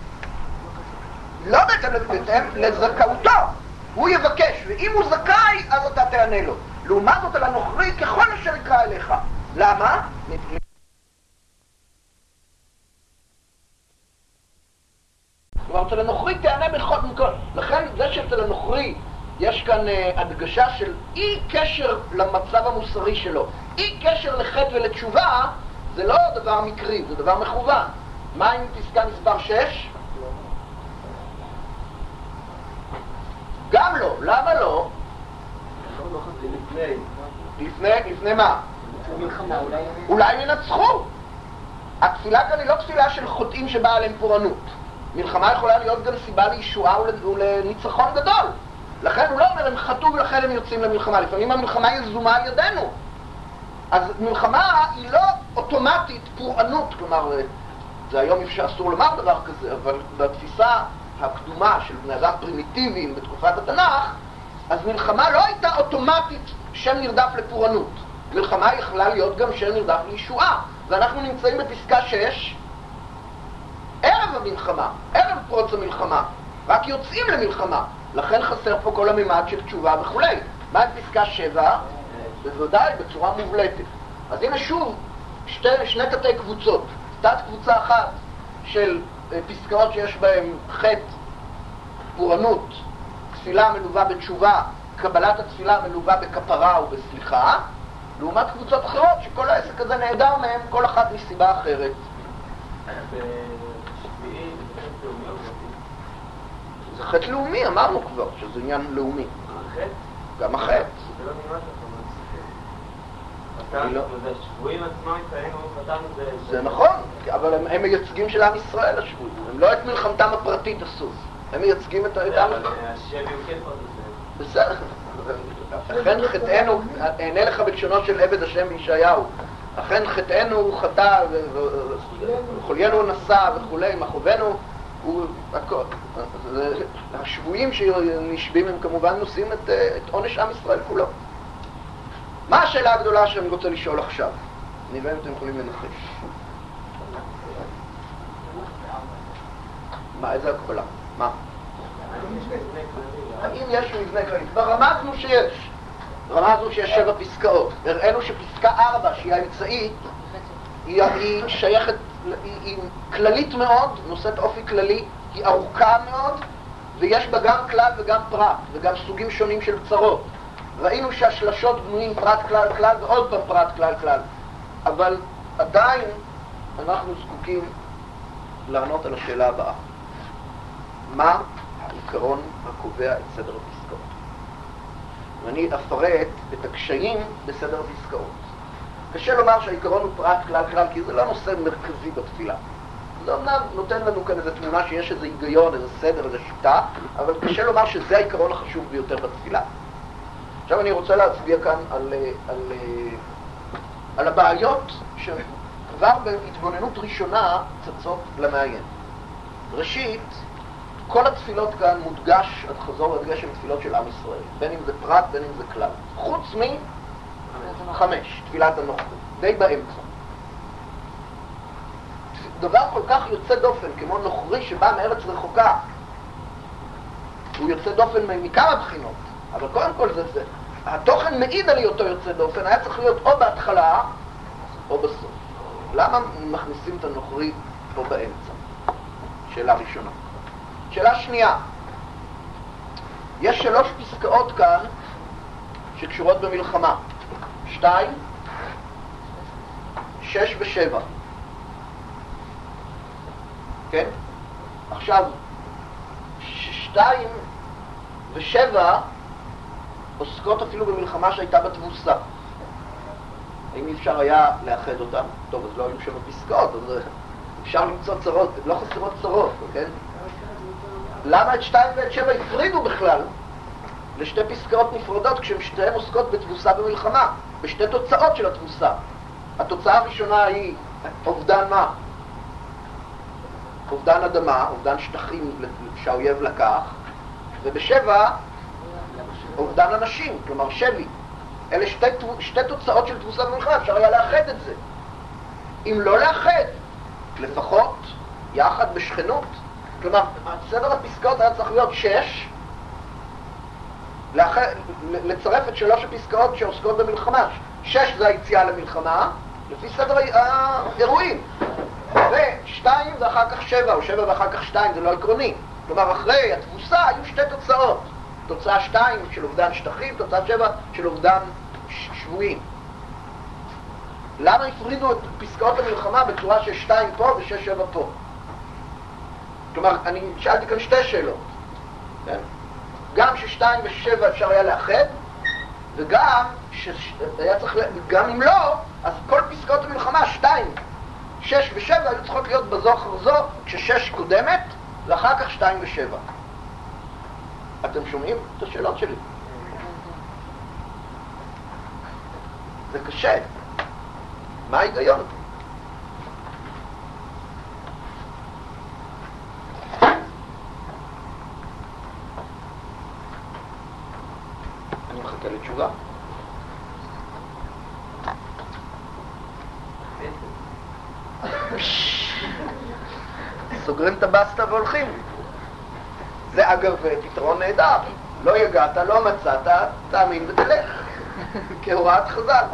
לא בהתאם לזכאותו. הוא יבקש, ואם הוא זכאי, אז אתה תענה לו. לעומת זאת על הנוכרי ככל אשר יקרא אליך. למה? כלומר, אצל הנוכרי תענה בכל מקום. לכן זה שאצל הנוכרי יש כאן הדגשה של אי קשר למצב המוסרי שלו, אי קשר לחטא ולתשובה, זה לא דבר מקרי, זה דבר מכוון. מה עם פסקה מספר 6? גם לא. למה לא? לפני מה? אולי ינצחו. התפילה כאן היא לא תפילה של חוטאים שבאה עליהם פורענות. מלחמה יכולה להיות גם סיבה לישועה ולניצחון גדול. לכן הוא לא אומר הם חטאו ולכן הם יוצאים למלחמה. לפעמים המלחמה יזומה על ידינו. אז מלחמה היא לא אוטומטית פורענות, כלומר זה היום אסור לומר דבר כזה, אבל בתפיסה הקדומה של בני אדם פרימיטיביים בתקופת התנ"ך, אז מלחמה לא הייתה אוטומטית שם נרדף לפורענות. מלחמה יכלה להיות גם שם נרדף לישועה, ואנחנו נמצאים בפסקה 6 ערב המלחמה, ערב פרוץ המלחמה, רק יוצאים למלחמה, לכן חסר פה כל הממד של תשובה וכולי. מה עם פסקה 7? בוודאי בצורה מובלטת. אז הנה שוב שני תתי קבוצות, תת קבוצה אחת של פסקאות שיש בהן חטא, פורענות, תפילה מלווה בתשובה, קבלת התפילה מלווה בכפרה ובסליחה, לעומת קבוצות אחרות שכל העסק הזה נהדר מהם, כל אחת מסיבה אחרת. זה חטא לאומי, אמרנו כבר שזה עניין לאומי. גם החטא. השבויים עצמם התפעלנו וחתנו זה נכון, אבל הם מייצגים של עם ישראל השבויים. הם לא את מלחמתם הפרטית עשו, הם מייצגים את העם. השם יוקד עוד בסדר. אכן חטאנו, אענה לך בלשונו של עבד השם בישעיהו, אכן חטאנו חטא וחוליינו נשא וכולי, מחובנו הוא הכל. השבויים שנשבים הם כמובן נושאים את עונש עם ישראל כולו. מה השאלה הגדולה שאני רוצה לשאול עכשיו? נראה אם אתם יכולים לנחש. מה, איזה הקבלה? מה? האם יש מבנה כללי? ברמזנו שיש. רמזנו שיש 7 פסקאות. הראינו שפסקה 4, שהיא האמצעית, היא שייכת, היא כללית מאוד, נושאת אופי כללי, היא ארוכה מאוד, ויש בה גם כלל וגם פרט, וגם סוגים שונים של צרות. ראינו שהשלשות בנויים פרט כלל כלל ועוד פעם פרט כלל כלל, אבל עדיין אנחנו זקוקים לענות על השאלה הבאה: מה העיקרון הקובע את סדר הפסקאות? ואני אפרט את הקשיים בסדר הפסקאות. קשה לומר שהעיקרון הוא פרט כלל כלל, כי זה לא נושא מרכזי בתפילה. זה אומנם נותן לנו כאן איזו תמונה שיש איזה היגיון, איזה סדר, איזו שיטה, אבל קשה לומר שזה העיקרון החשוב ביותר בתפילה. עכשיו אני רוצה להצביע כאן על הבעיות שכבר בהתבוננות ראשונה צצות למעיין. ראשית, כל התפילות כאן מודגש עד חזור והדגש של תפילות של עם ישראל, בין אם זה פרט, בין אם זה כלל. חוץ מ-5, תפילת הנוכרי, די באמצע. דבר כל כך יוצא דופן כמו נוכרי שבא מארץ רחוקה, שהוא יוצא דופן מכמה בחינות, אבל קודם כל זה. התוכן מעיד על היותו יוצא דופן, היה צריך להיות או בהתחלה או בסוף. למה מכניסים את הנוכרי פה באמצע? שאלה ראשונה. שאלה שנייה, יש 3 פסקאות כאן שקשורות במלחמה. 2, 6 ו7. כן? עכשיו, 2 ו7 עוסקות אפילו במלחמה שהייתה בתבוסה. האם אפשר היה לאחד אותם? טוב, אז לא היו 7 פסקאות, אז אפשר למצוא צרות, לא חסרות צרות, כן? למה את 2 ואת 7 הפרידו בכלל לשתי פסקאות נפרדות כשהם שתיהן עוסקות בתבוסה במלחמה, בשתי תוצאות של התבוסה? התוצאה הראשונה היא אובדן מה? אובדן אדמה, אובדן שטחים שהאויב לקח, ובשבע אובדן אנשים, כלומר שבי. אלה שתי תוצאות של תבוסה במלחמה, אפשר היה לאחד את זה. אם לא לאחד, לפחות יחד בשכנות. כלומר, סדר הפסקאות היה צריך להיות 6, לצרף את 3 הפסקאות שעוסקות במלחמה. 6 זה היציאה למלחמה, לפי סדר האירועים. ו2 ואחר כך 7, או 7 ואחר כך 2, זה לא עקרוני. כלומר, אחרי התבוסה היו 2 תוצאות. תוצאה 2 של אובדן שטחים, תוצאה 7 של אובדן שבויים. למה הפרידו את פסקאות המלחמה בצורה של 2 פה ו6-7 פה? כלומר, אני שאלתי כאן 2 שאלות. כן? גם ש2 ו7 אפשר היה לאחד, וגם שהיה צריך, גם אם לא, אז כל פסקאות המלחמה, 2, 6 ו7 היו צריכות להיות בזו אחר זו, כש6 קודמת, ואחר כך 2 ו7. אתם שומעים את השאלות שלי? זה קשה. מה ההיגיון? אני מחכה לתשובה. סוגרים את הבסטה והולכים. זה אגב פתרון נהדר. לא יגעת, לא מצאת, תאמין ותלך. כהוראת חז"ל.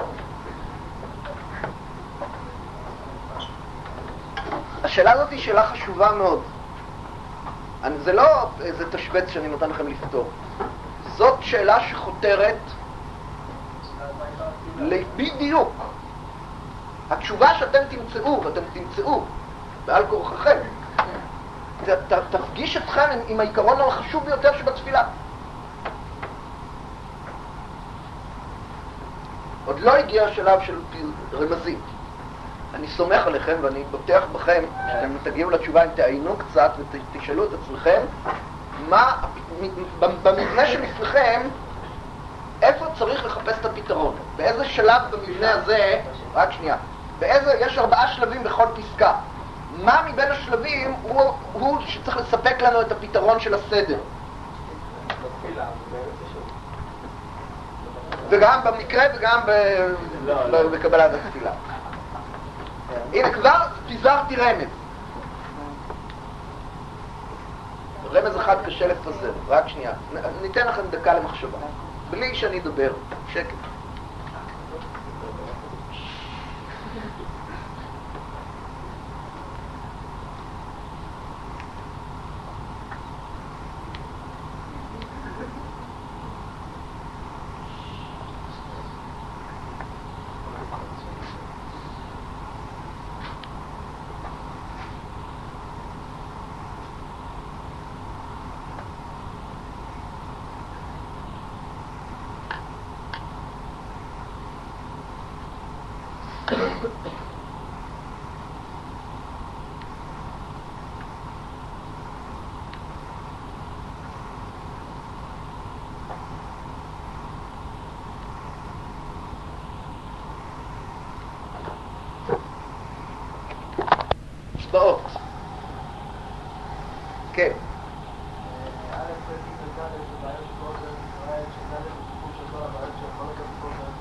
השאלה הזאת היא שאלה חשובה מאוד. זה לא איזה תשבץ שאני נותן לכם לפתור. זאת שאלה שחותרת בדיוק. התשובה שאתם תמצאו, ואתם תמצאו בעל כורחכם, תפגיש אתכם עם העיקרון החשוב ביותר שבתפילה. עוד לא הגיע השלב של רמזים. אני סומך עליכם ואני בוטח בכם שאתם תגיעו לתשובה אם תעיינו קצת ותשאלו את עצמכם מה, במבנה שלפניכם, איפה צריך לחפש את הפתרון? באיזה שלב במבנה הזה, רק שנייה, יש 4 שלבים בכל פסקה. מה מבין השלבים הוא שצריך לספק לנו את הפתרון של הסדר? וגם במקרה וגם בקבלת התפילה. הנה כבר פיזרתי רמז. רמז אחד קשה לפזר, רק שנייה. ניתן לכם דקה למחשבה, בלי שאני אדבר, שקט. הצבעות. כן.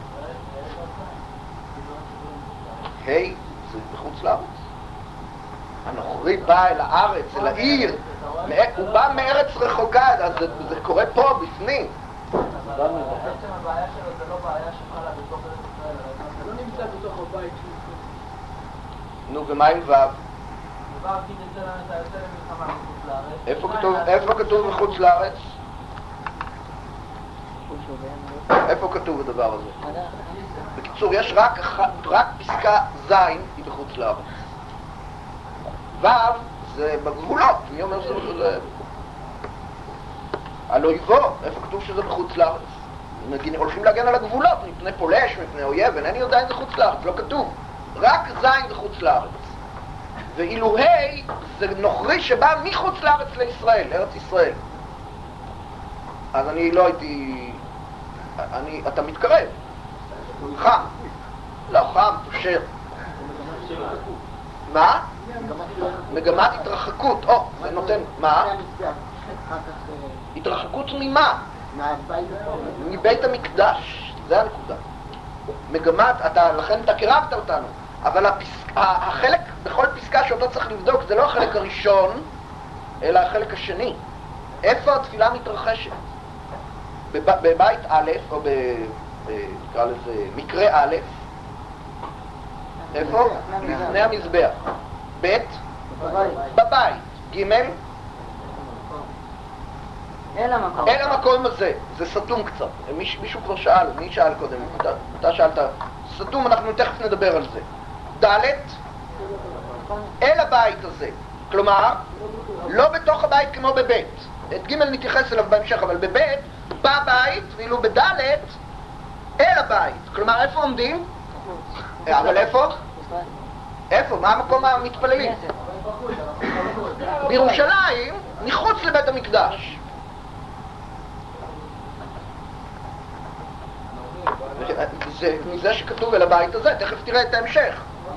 היי, זה בחוץ לארץ? הנוכרי בא אל הארץ, אל העיר, הוא בא מארץ רחוקה, אז זה קורה פה, בפנים. בעצם הבעיה שלו זה לא בעיה שחלה בתוך ארץ ישראל, אבל זה לא נמצא בתוך הבית שהוא... נו, ומה עם ו'? דבר כי נצא לנו את היוצא למלחמה בחוץ לארץ. איפה כתוב בחוץ לארץ? איפה כתוב הדבר הזה? בקיצור, יש רק פסקה ז' היא בחוץ לארץ. ו' זה בגבולות, מי אומר שזה... הלא יבוא, איפה כתוב שזה בחוץ לארץ? הולכים להגן על הגבולות, מפני פולש, מפני אויב, אינני יודע אם זה חוץ לארץ, לא כתוב. רק ז' בחוץ לארץ. ואילו ה' זה נוכרי שבא מחוץ לארץ לישראל, לארץ ישראל. אז אני לא הייתי... אתה מתקרב. חם. לא, חם, פושר. מה? מגמת התרחקות. זה נותן... מה? התרחקות ממה? מבית המקדש. זה הנקודה. מגמת, לכן אתה קרבת אותנו. אבל החלק, בכל פסקה שאותו צריך לבדוק, זה לא החלק הראשון, אלא החלק השני. איפה התפילה מתרחשת? בבית א', או נקרא לזה מקרה א', איפה? לפני המזבח. ב', בבית. ג', אל המקום הזה. זה סתום קצת. מישהו כבר שאל, מי שאל קודם? אתה שאלת. סתום, אנחנו תכף נדבר על זה. ד', אל הבית הזה. כלומר, לא בתוך הבית כמו בבית. את ג' נתייחס אליו בהמשך, אבל בבית, בבית, ואילו בד' אל הבית. כלומר, איפה עומדים? אבל איפה? איפה? מה המקום המתפללים? בירושלים, מחוץ לבית המקדש. זה מזה שכתוב אל הבית הזה, תכף תראה את ההמשך.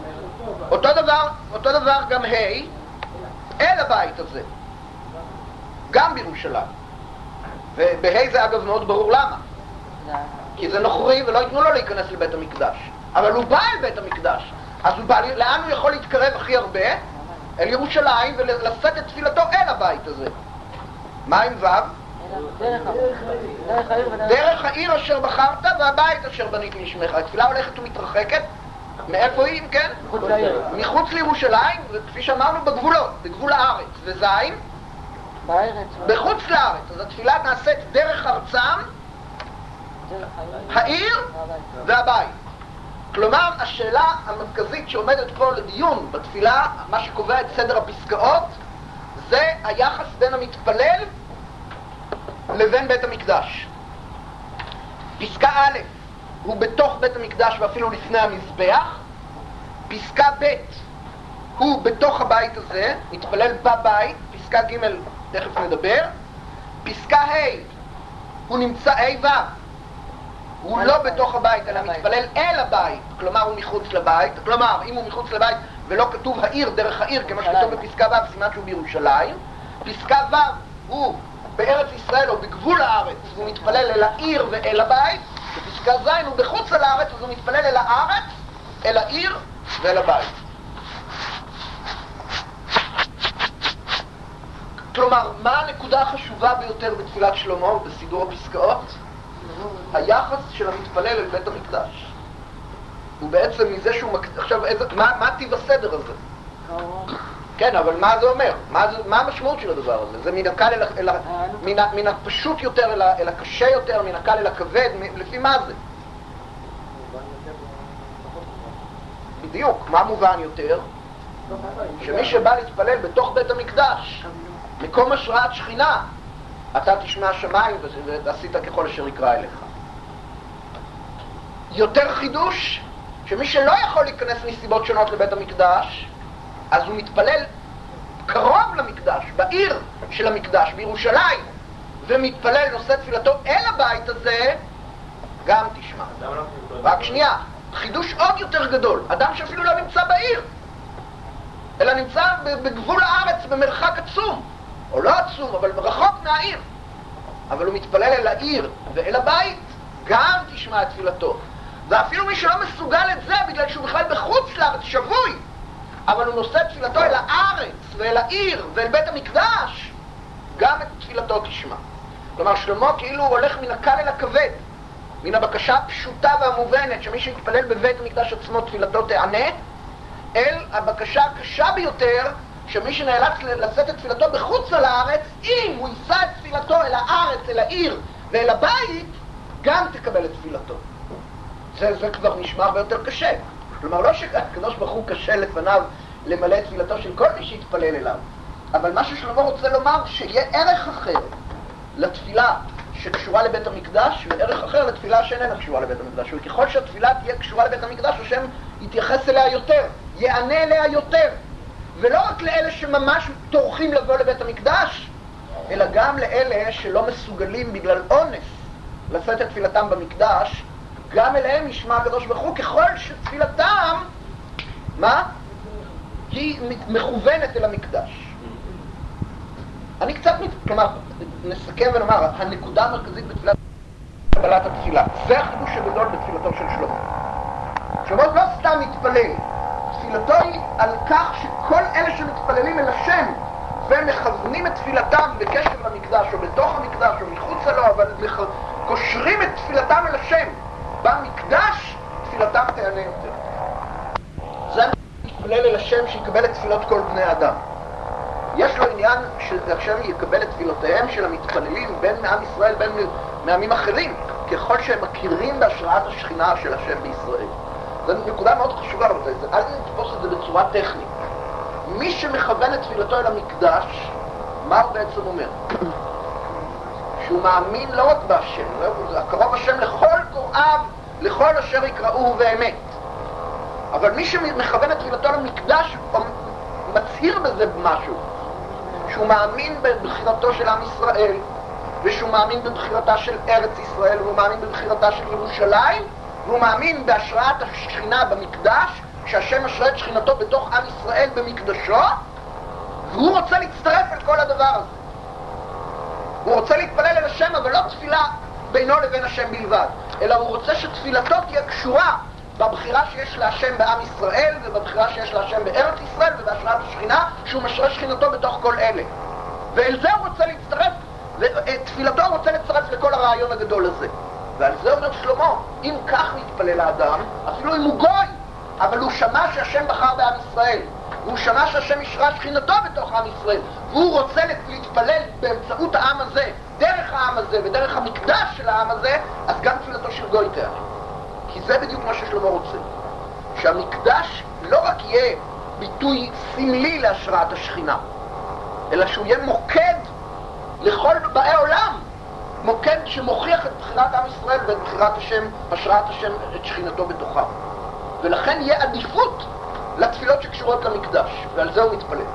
אותו דבר גם ה' אל הבית הזה, גם בירושלים. ובה' זה אגב מאוד ברור למה, כי זה נוכרי ולא ייתנו לו להיכנס לבית המקדש, אבל הוא בא אל בית המקדש. אז הוא בא, לאן הוא יכול להתקרב הכי הרבה? אל ירושלים, ולשאת את תפילתו אל הבית הזה. מה עם ו'? דרך העיר אשר בחרת והבית אשר בניתי לשמך. התפילה הולכת ומתרחקת. מאיפה היא, אם כן? מחוץ לירושלים, וכפי שאמרנו בגבולות, בגבול הארץ. וזין? בחוץ לארץ. אז התפילה נעשית דרך ארצם, העיר והבית. כלומר, השאלה המרכזית שעומדת פה לדיון בתפילה, מה שקובע את סדר הפסקאות, זה היחס בין המתפלל לבין בית המקדש. פסקה א' הוא בתוך בית המקדש ואפילו לפני המזבח. פסקה ב' הוא בתוך הבית הזה, מתפלל בבית. פסקה ג' תכף נדבר. פסקה ה' הוא נמצא ה' ו' הוא לא בתוך הבית אלא מתפלל אל הבית, כלומר הוא מחוץ לבית. כלומר, אם הוא מחוץ לבית ולא כתוב העיר דרך העיר כמו שכתוב בפסקה ו', סימן שהוא בירושלים. פסקה ו' הוא בארץ ישראל או בגבול הארץ, הוא מתפלל אל העיר ואל הבית. בפסקה ז' הוא בחוץ על הארץ, אז הוא מתפלל אל הארץ, אל העיר ואל הבית. כלומר, מה הנקודה החשובה ביותר בתפילת שלמה בסידור הפסקאות? היחס של המתפלל אל בית המקדש. הוא בעצם מזה שהוא עכשיו, מה טיב הסדר הזה? כן, אבל מה זה אומר? מה המשמעות של הדבר הזה? זה מן הקל מן הפשוט יותר אל הקשה יותר, מן הקל אל הכבד, לפי מה זה? בדיוק, מה מובן יותר? שמי שבא להתפלל בתוך בית המקדש, מקום השראת שכינה, אתה תשמע שמיים ועשית ככל אשר יקרא אליך. יותר חידוש, שמי שלא יכול להיכנס מסיבות שונות לבית המקדש, אז הוא מתפלל קרוב למקדש, בעיר של המקדש, בירושלים, ומתפלל נושא תפילתו אל הבית הזה, גם תשמע. רק שנייה, חידוש עוד יותר גדול, אדם שאפילו לא נמצא בעיר, אלא נמצא בגבול הארץ במרחק עצום, או לא עצום, אבל רחוק מהעיר, אבל הוא מתפלל אל העיר ואל הבית, גם תשמע את תפילתו. ואפילו מי שלא מסוגל את זה בגלל שהוא בכלל בחוץ לארץ שבוי, אבל הוא נושא תפילתו אל הארץ ואל העיר ואל בית המקדש, גם את תפילתו תשמע. כלומר, שלמה כאילו הולך מן הקל אל הכבד, מן הבקשה הפשוטה והמובנת שמי שיתפלל בבית המקדש עצמו תפילתו תענה, אל הבקשה הקשה ביותר שמי שנאלץ לשאת את תפילתו בחוץ על הארץ, אם הוא יישא את תפילתו אל הארץ, אל העיר ואל הבית, גם תקבל את תפילתו. זה כבר נשמע הרבה יותר קשה. כלומר, לא שהקדוש ברוך הוא קשה לפניו למלא את תפילתו של כל מי שיתפלל אליו, אבל מה ששלמה רוצה לומר, שיהיה ערך אחר לתפילה שקשורה לבית המקדש, וערך אחר לתפילה שאיננה קשורה לבית המקדש. וככל שהתפילה תהיה קשורה לבית המקדש, השם יתייחס אליה יותר, יענה אליה יותר. ולא רק לאלה שממש טורחים לבוא לבית המקדש, אלא גם לאלה שלא מסוגלים בגלל אונס לשאת את תפילתם במקדש, גם אליהם ישמע הקדוש ברוך הוא, ככל שתפילתם, מה? היא מכוונת אל המקדש. אני קצת, כלומר, נסכם ונאמר, הנקודה המרכזית בתפילת קבלת התפילה, זה החידוש הגדול בתפילתו של שלמה. שלמה לא סתם מתפלל, תפילתו היא על כך שכל אלה שמתפללים אל השם ומכוונים את תפילתם בקשר למקדש או בתוך המקדש או מחוץ לו, אבל קושרים את תפילתם אל השם במקדש, תפילתם תענה יותר. זה מתפלל אל השם שיקבל את תפילות כל בני אדם. יש לו עניין שהשם יקבל את תפילותיהם של המתפללים בין מעם ישראל בין מעמים אחרים, ככל שהם מכירים בהשראת השכינה של השם בישראל. זו נקודה מאוד חשובה, אל נתפוס את זה בצורה טכנית. מי שמכוון את תפילתו אל המקדש, מה הוא בעצם אומר? שהוא מאמין לא רק בהשם, הקרוב השם לכל קוראיו, לכל אשר יקראוהו באמת. אבל מי שמכוון את תפילתו אל המקדש, מצהיר בזה משהו. שהוא מאמין בבחירתו של עם ישראל, ושהוא מאמין בבחירתה של ארץ ישראל, והוא מאמין בבחירתה של ירושלים, והוא מאמין בהשראת השכינה במקדש, שהשם משרה את שכינתו בתוך עם ישראל במקדשו, והוא רוצה להצטרף אל כל הדבר הזה. הוא רוצה להתפלל אל השם, אבל לא תפילה בינו לבין השם בלבד, אלא הוא רוצה שתפילתו תהיה קשורה בבחירה שיש להשם בעם ישראל, ובבחירה שיש להשם בארץ ישראל, ובהשראת השכינה, שהוא משרה שכינתו בתוך כל אלה. ואל זה הוא רוצה להצטרף, ותפילתו הוא רוצה לצטרף לכל הרעיון הגדול הזה. ועל זה אומר שלמה, אם כך מתפלל האדם, אפילו אם הוא גוי, אבל הוא שמע שהשם בחר בעם ישראל, והוא שמע שהשם ישרה שכינתו בתוך עם ישראל, והוא רוצה להתפלל באמצעות העם הזה, דרך העם הזה ודרך המקדש של העם הזה, אז גם תפילתו של גוי תענה. כי זה בדיוק מה ששלמה רוצה. שהמקדש לא רק יהיה ביטוי סמלי להשראת השכינה, אלא שהוא יהיה מוקד לכל באי עולם, מוקד שמוכיח את בחירת עם ישראל ואת בחירת השם, השראת השם את שכינתו בתוכה. ולכן יהיה עדיפות לתפילות שקשורות למקדש, ועל זה הוא מתפלל.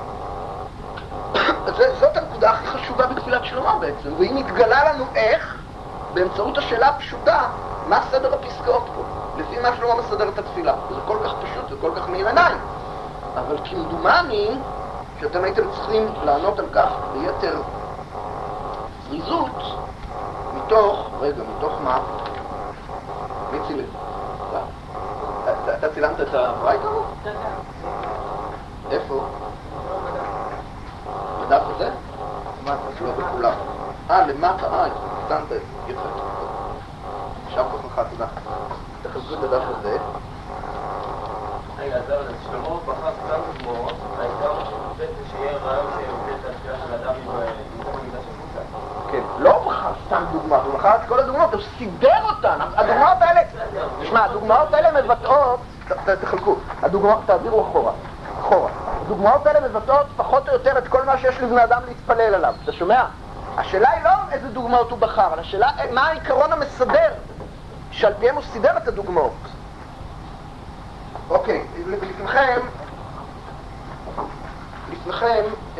זאת הנקודה הכי חשובה בתפילת שלמה בעצם, והיא מתגלה לנו איך, באמצעות השאלה הפשוטה, מה סדר הפסקאות פה, לפי מה שלמה מסדר את התפילה. זה כל כך פשוט וכל כך מאיר עיניים. אבל כמדומני שאתם הייתם צריכים לענות על כך ביתר זריזות, מתוך מה? מי צילם? אתה צילמת את הברייט הזה? כן. איפה? בדף הזה? לא בכולם. למטה, צילמת, יפה. עכשיו כוחך, תודה. תחזרו את הדף הזה. רגע, זהו, אז שלמה בחר סתם דוגמאות, העיקר שבאמת שיהיה רעיון שיוצא את התפילה של אדם עם המקדש החוצה. כן, לא בחר סתם דוגמאות, הוא בחר את כל הדוגמאות, הוא סידר אותן. הדוגמאות האלה, תשמע, הדוגמאות האלה מבטאות, תחלקו, תעבירו אחורה. הדוגמאות האלה מבטאות פחות או יותר את כל מה שיש לבני אדם להתפלל עליו, אתה שומע? השאלה היא לא איזה דוגמאות הוא בחר, אלא השאלה מה העיקרון המסדר, שעל פיהם הוא סידר את הדוגמאות. אוקיי, לפניכם,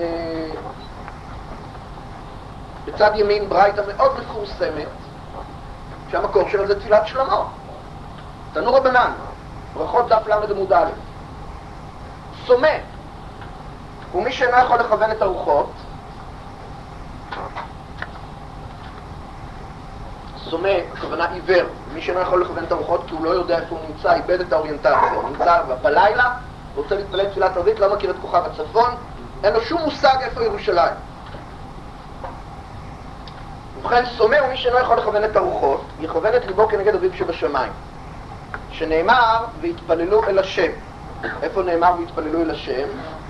בצד ימין ברייתא מאוד מפורסמת, שהמקור שלה זה תפילת שלמה. תנו רבנן, ברכות דף למד עמוד א'. סומה, ומי שאינו יכול לכוון את הרוחות, סומה, הכוונה עיוור, מי שאינו יכול לכוון את הרוחות כי הוא לא יודע איפה הוא נמצא, איבד את האוריינטציה, הוא נמצא בלילה, רוצה להתפלל תפילת ערבית, לא מכיר את כוכב הצפון, אין לו שום מושג איפה ירושלים. ובכן, סומא הוא מי שאינו יכול לכוון את הרוחות, יכוון את ליבו כנגד אביו שבשמיים. שנאמר, והתפללו אל השם. איפה נאמר והתפללו אל השם?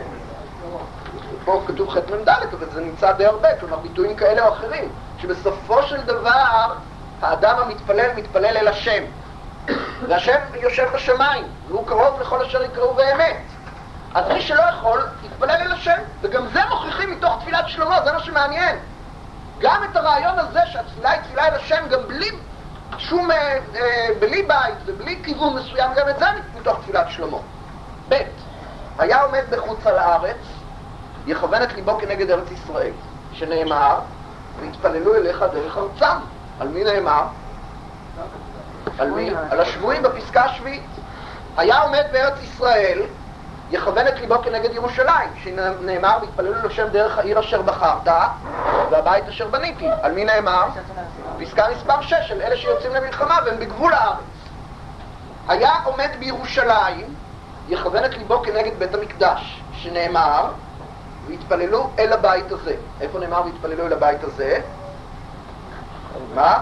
פה כתוב ח' מ"ד, אבל זה נמצא די הרבה, כלומר ביטויים כאלה או אחרים, שבסופו של דבר האדם המתפלל מתפלל אל השם. והשם יושב בשמיים, והוא קרוב לכל אשר יקראו באמת. אז מי שלא יכול, יתפלל אל השם, וגם זה מוכיחים מתוך תפילת שלמה, זה מה שמעניין. גם את הרעיון הזה שהתפילה היא תפילה אל השם, גם בלי שום, בלי בית ובלי כיוון מסוים, גם את זה מתוך תפילת שלמה. ב' היה עומד בחוץ על הארץ, יכוון את ליבו כנגד ארץ ישראל, שנאמר, והתפללו אליך דרך ארצם. על מי נאמר? על מי? על השבויים בפסקה השביעית. היה עומד בארץ ישראל, יכוון את ליבו כנגד ירושלים, שנאמר, והתפללו לשם דרך העיר אשר בחרת, והבית אשר בניתי. על מי נאמר? פסקה מספר 6, של אלה שיוצאים למלחמה והם בגבול הארץ. היה עומד בירושלים, יכוון את ליבו כנגד בית המקדש, שנאמר, והתפללו אל הבית הזה. איפה נאמר והתפללו אל הבית הזה? מה?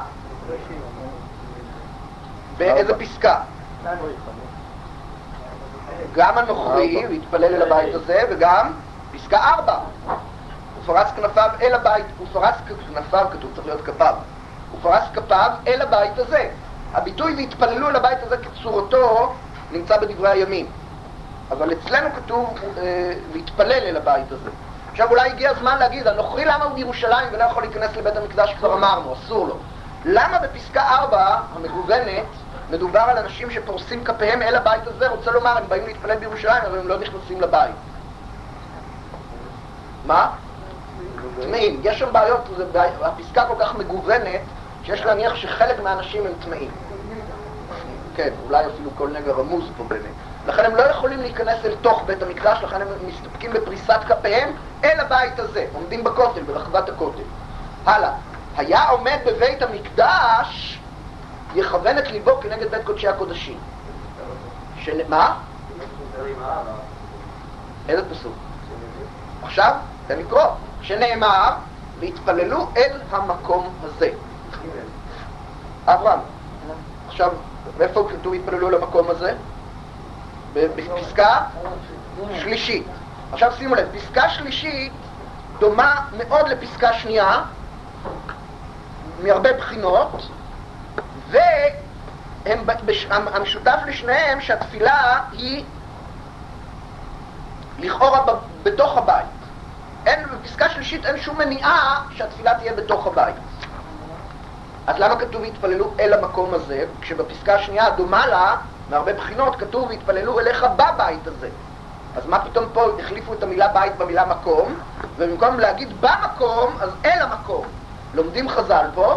באיזה פסקה? גם הנוכרי והתפלל אל הבית הזה, וגם פסקה 4. ופרס כנפיו אל הבית, ופרס כנפיו, כתוב צריך להיות כפיו, ופרס כפיו אל הבית הזה. הביטוי והתפללו אל הבית הזה כצורתו נמצא בדברי הימים, אבל אצלנו כתוב להתפלל אל הבית הזה. עכשיו אולי הגיע הזמן להגיד, הנוכרי למה הוא בירושלים ולא יכול להיכנס לבית המקדש? כבר אמרנו, אסור לו. למה בפסקה 4 המגוונת מדובר על אנשים שפורסים כפיהם אל הבית הזה? רוצה לומר, הם באים להתפלל בירושלים אבל הם לא נכנסים לבית. מה? טמאים. יש שם בעיות, הפסקה כל כך מגוונת שיש להניח שחלק מהאנשים הם טמאים. כן, אולי אפילו כל נגע רמוז פה באמת. לכן הם לא יכולים להיכנס אל תוך בית המקדש, לכן הם מסתפקים בפריסת כפיהם אל הבית הזה, עומדים בכותל, ברחבת הכותל. הלאה. היה עומד בבית המקדש, יכוון את ליבו כנגד בית קודשי הקודשים. מה? איזה פסוק? עכשיו, תן לקרוא. שנאמר, והתפללו אל המקום הזה. אברהם. עכשיו, איפה כתוב התפללו אל המקום הזה? בפסקה שלישית. עכשיו שימו לב, פסקה שלישית דומה מאוד לפסקה שנייה, מהרבה בחינות, והמשותף לשניהם שהתפילה היא לכאורה בתוך הבית. בפסקה שלישית אין שום מניעה שהתפילה תהיה בתוך הבית. אז למה כתוב והתפללו אל המקום הזה, כשבפסקה השנייה דומה לה, מהרבה בחינות, כתוב והתפללו אליך בבית הזה? אז מה פתאום פה החליפו את המילה בית במילה מקום, ובמקום להגיד במקום, אז אל המקום. לומדים חז"ל פה,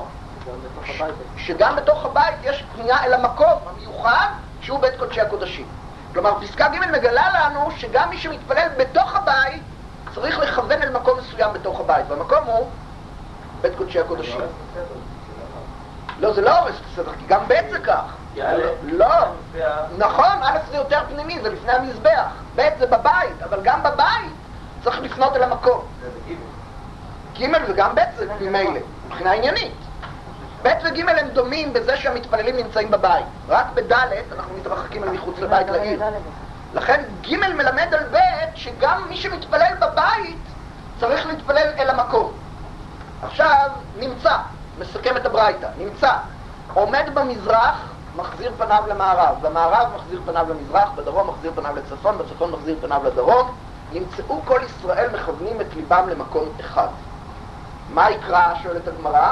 שגם בתוך הבית יש פנייה אל המקום המיוחד, שהוא בית קודשי הקודשים. כלומר, פסקה ג' מגלה לנו שגם מי שמתפלל בתוך הבית, צריך לכוון אל מקום מסוים בתוך הבית, והמקום הוא בית קודשי הקודשים. לא, זה לא הורס את הסדר, כי גם בית זה כך. לא, נכון, א' זה יותר פנימי, זה לפני המזבח. ב' זה בבית, אבל גם בבית צריך לפנות אל המקום. ג' וגם ב' זה ממילא, מבחינה עניינית. ב' וג' הם דומים בזה שהמתפללים נמצאים בבית. רק בד' אנחנו מתרחקים אל מחוץ לבית לעיר. לכן ג' מלמד על ב' שגם מי שמתפלל בבית צריך להתפלל אל המקום. עכשיו נמצא, מסכם את הברייתא, נמצא, עומד במזרח, מחזיר פניו למערב, במערב מחזיר פניו למזרח, בדרום מחזיר פניו לצפון, בצפון מחזיר פניו לדרום, נמצאו כל ישראל מכוונים את ליבם למקום אחד. מה יקרא? שואלת הגמרא,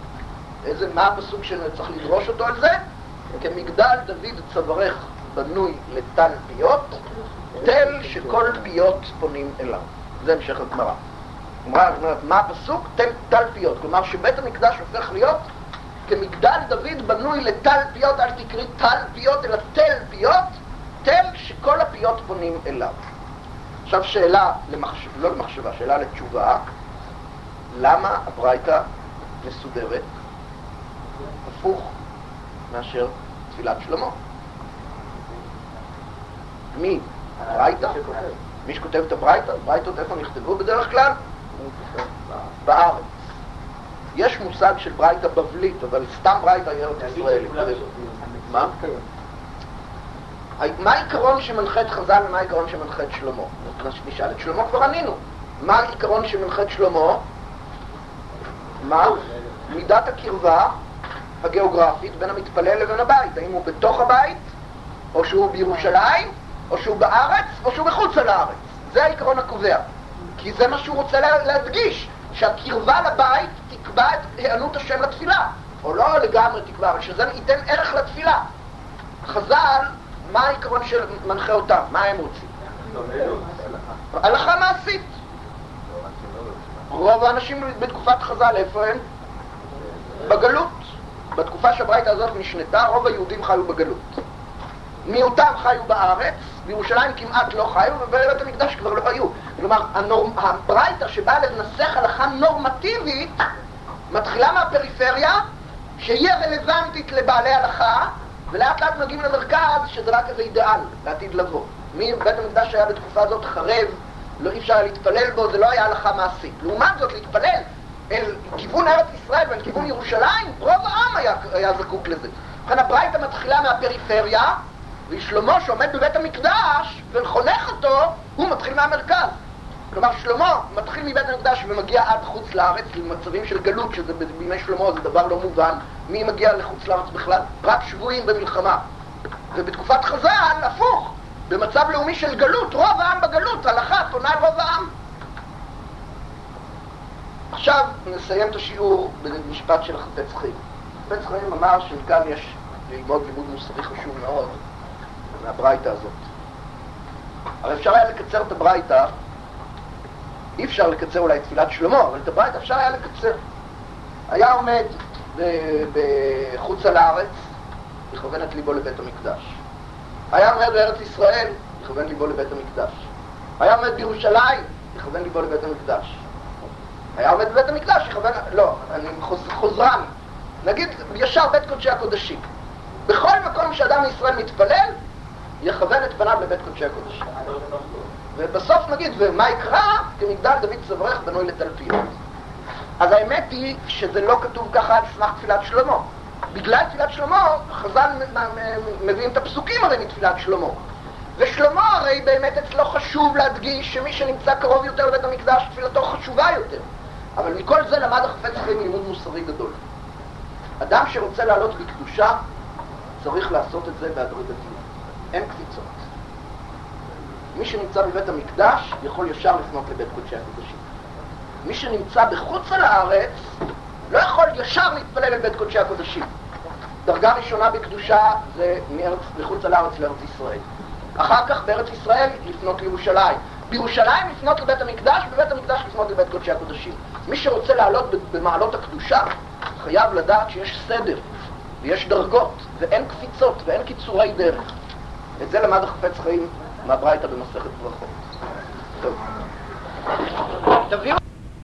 מה הפסוק שצריך לדרוש אותו על זה? כמגדל דוד צווארך בנוי לטל פיות, תל שכל פיות פונים אליו. זה המשך הגמרא. הגמרא אומרת, מה הפסוק? טל פיות. כלומר שבית המקדש הופך להיות כמגדל דוד בנוי לטל פיות, אל תקריא טל פיות אלא תל פיות, תל שכל הפיות פונים אליו. עכשיו שאלה לא למחשבה, שאלה לתשובה. למה הברייתא מסודרת הפוך מאשר תפילת שלמה? מי ברייתא? מי שכותב את הברייתא? ברייתות איפה נכתבו בדרך כלל? בארץ. יש מושג של ברייתא בבלית, אבל סתם ברייתא היא ארץ ישראלית. מה? מה העיקרון שמנחה את חז"ל ומה העיקרון שמנחה את שלמה? נשאל את שלמה, כבר ענינו. מה העיקרון שמנחה את שלמה? מה? מידת הקרבה הגיאוגרפית בין המתפלל לבין הבית. האם הוא בתוך הבית, או שהוא בירושלים, או שהוא בארץ, או שהוא בחוץ על הארץ. זה העיקרון הקובע. כי זה מה שהוא רוצה להדגיש, שהקרבה לבית תקבע את הענות השם לתפילה. או לא לגמרי תקבע, אבל שזה ייתן ערך לתפילה. חז"ל, מה העיקרון שמנחה אותם? מה הם רוצים? הלכה מעשית. רוב האנשים בתקופת חז"ל, איפה הם? בגלות. בתקופה שהברייתא הזאת נשנתה, רוב היהודים חיו בגלות. מיעוטם חיו בארץ, בירושלים כמעט לא חיו, ובבית המקדש כבר לא היו. כלומר, הברייתא שבאה לנסח הלכה נורמטיבית, מתחילה מהפריפריה, שהיא רלוונטית לבעלי הלכה, ולאט לאט מגיעים למרכז, שזה רק איזה אידאל, לעתיד לבוא. מבית המקדש שהיה בתקופה הזאת חרב, לא אי אפשר להתפלל בו, זה לא היה הלכה מעשית. לעומת זאת, להתפלל אל כיוון ארץ ישראל ואל כיוון ירושלים, רוב העם היה זקוק לזה. לכן הברייתא מתחילה מהפריפריה, ושלמה שעומד בבית המקדש וחונך אותו, הוא מתחיל מהמרכז. כלומר, שלמה מתחיל מבית המקדש ומגיע עד חוץ לארץ, למצבים של גלות, שזה בימי שלמה זה דבר לא מובן. מי מגיע לחוץ לארץ בכלל? רק שבויים במלחמה. ובתקופת חז"ל, הפוך, במצב לאומי של גלות, רוב העם בגלות, הלכה תונה על רוב העם. עכשיו נסיים את השיעור במשפט של החפץ חיים. החפץ חיים אמר שכאן יש ללמוד לימוד מוסרי חשוב מאוד מהברייתא הזאת. אבל אפשר היה לקצר את הברייתא, אי אפשר לקצר אולי את תפילת שלמה, אבל את הברייתא אפשר היה לקצר. היה עומד בחוץ על הארץ, לכוון את ליבו לבית המקדש. היה עומד בארץ ישראל, לכוון ליבו לבית המקדש. היה עומד בירושלים, לכוון ליבו לבית המקדש. היה עומד בבית המקדש, יכוון... לא, אני חוזרן. נגיד, ישר בית קודשי הקודשים. בכל מקום שאדם מישראל מתפלל, יכוון את פניו לבית קודשי הקודשים. ובסוף נגיד, ומה יקרא? כמגדל דוד צווארך בנוי לתלפיות. אז האמת היא שזה לא כתוב ככה על סמך תפילת שלמה. בגלל תפילת שלמה, חז"ל מביאים את הפסוקים הרי מתפילת שלמה. ושלמה הרי באמת אצלו חשוב להדגיש שמי שנמצא קרוב יותר לבית המקדש, תפילתו חשובה יותר. אבל מכל זה למד החפץ חיים לימוד מוסרי גדול. אדם שרוצה לעלות בקדושה, צריך לעשות את זה בהדרגתיות. אין קפיצות. מי שנמצא בבית המקדש יכול ישר לפנות לבית קודשי הקודשים. מי שנמצא בחוץ על הארץ לא יכול ישר להתפלל לבית קודשי הקודשים. דרגה ראשונה בקדושה זה מחוץ על הארץ לארץ ישראל. אחר כך בארץ ישראל לפנות לירושלים. בירושלים לפנות לבית המקדש, בבית המקדש לפנות לבית קודשי הקודשים. מי שרוצה לעלות במעלות הקדושה חייב לדעת שיש סדר ויש דרגות ואין קפיצות ואין קיצורי דרך. את זה למד החפץ חיים מהברייתא במסכת ברכות. טוב. תביאו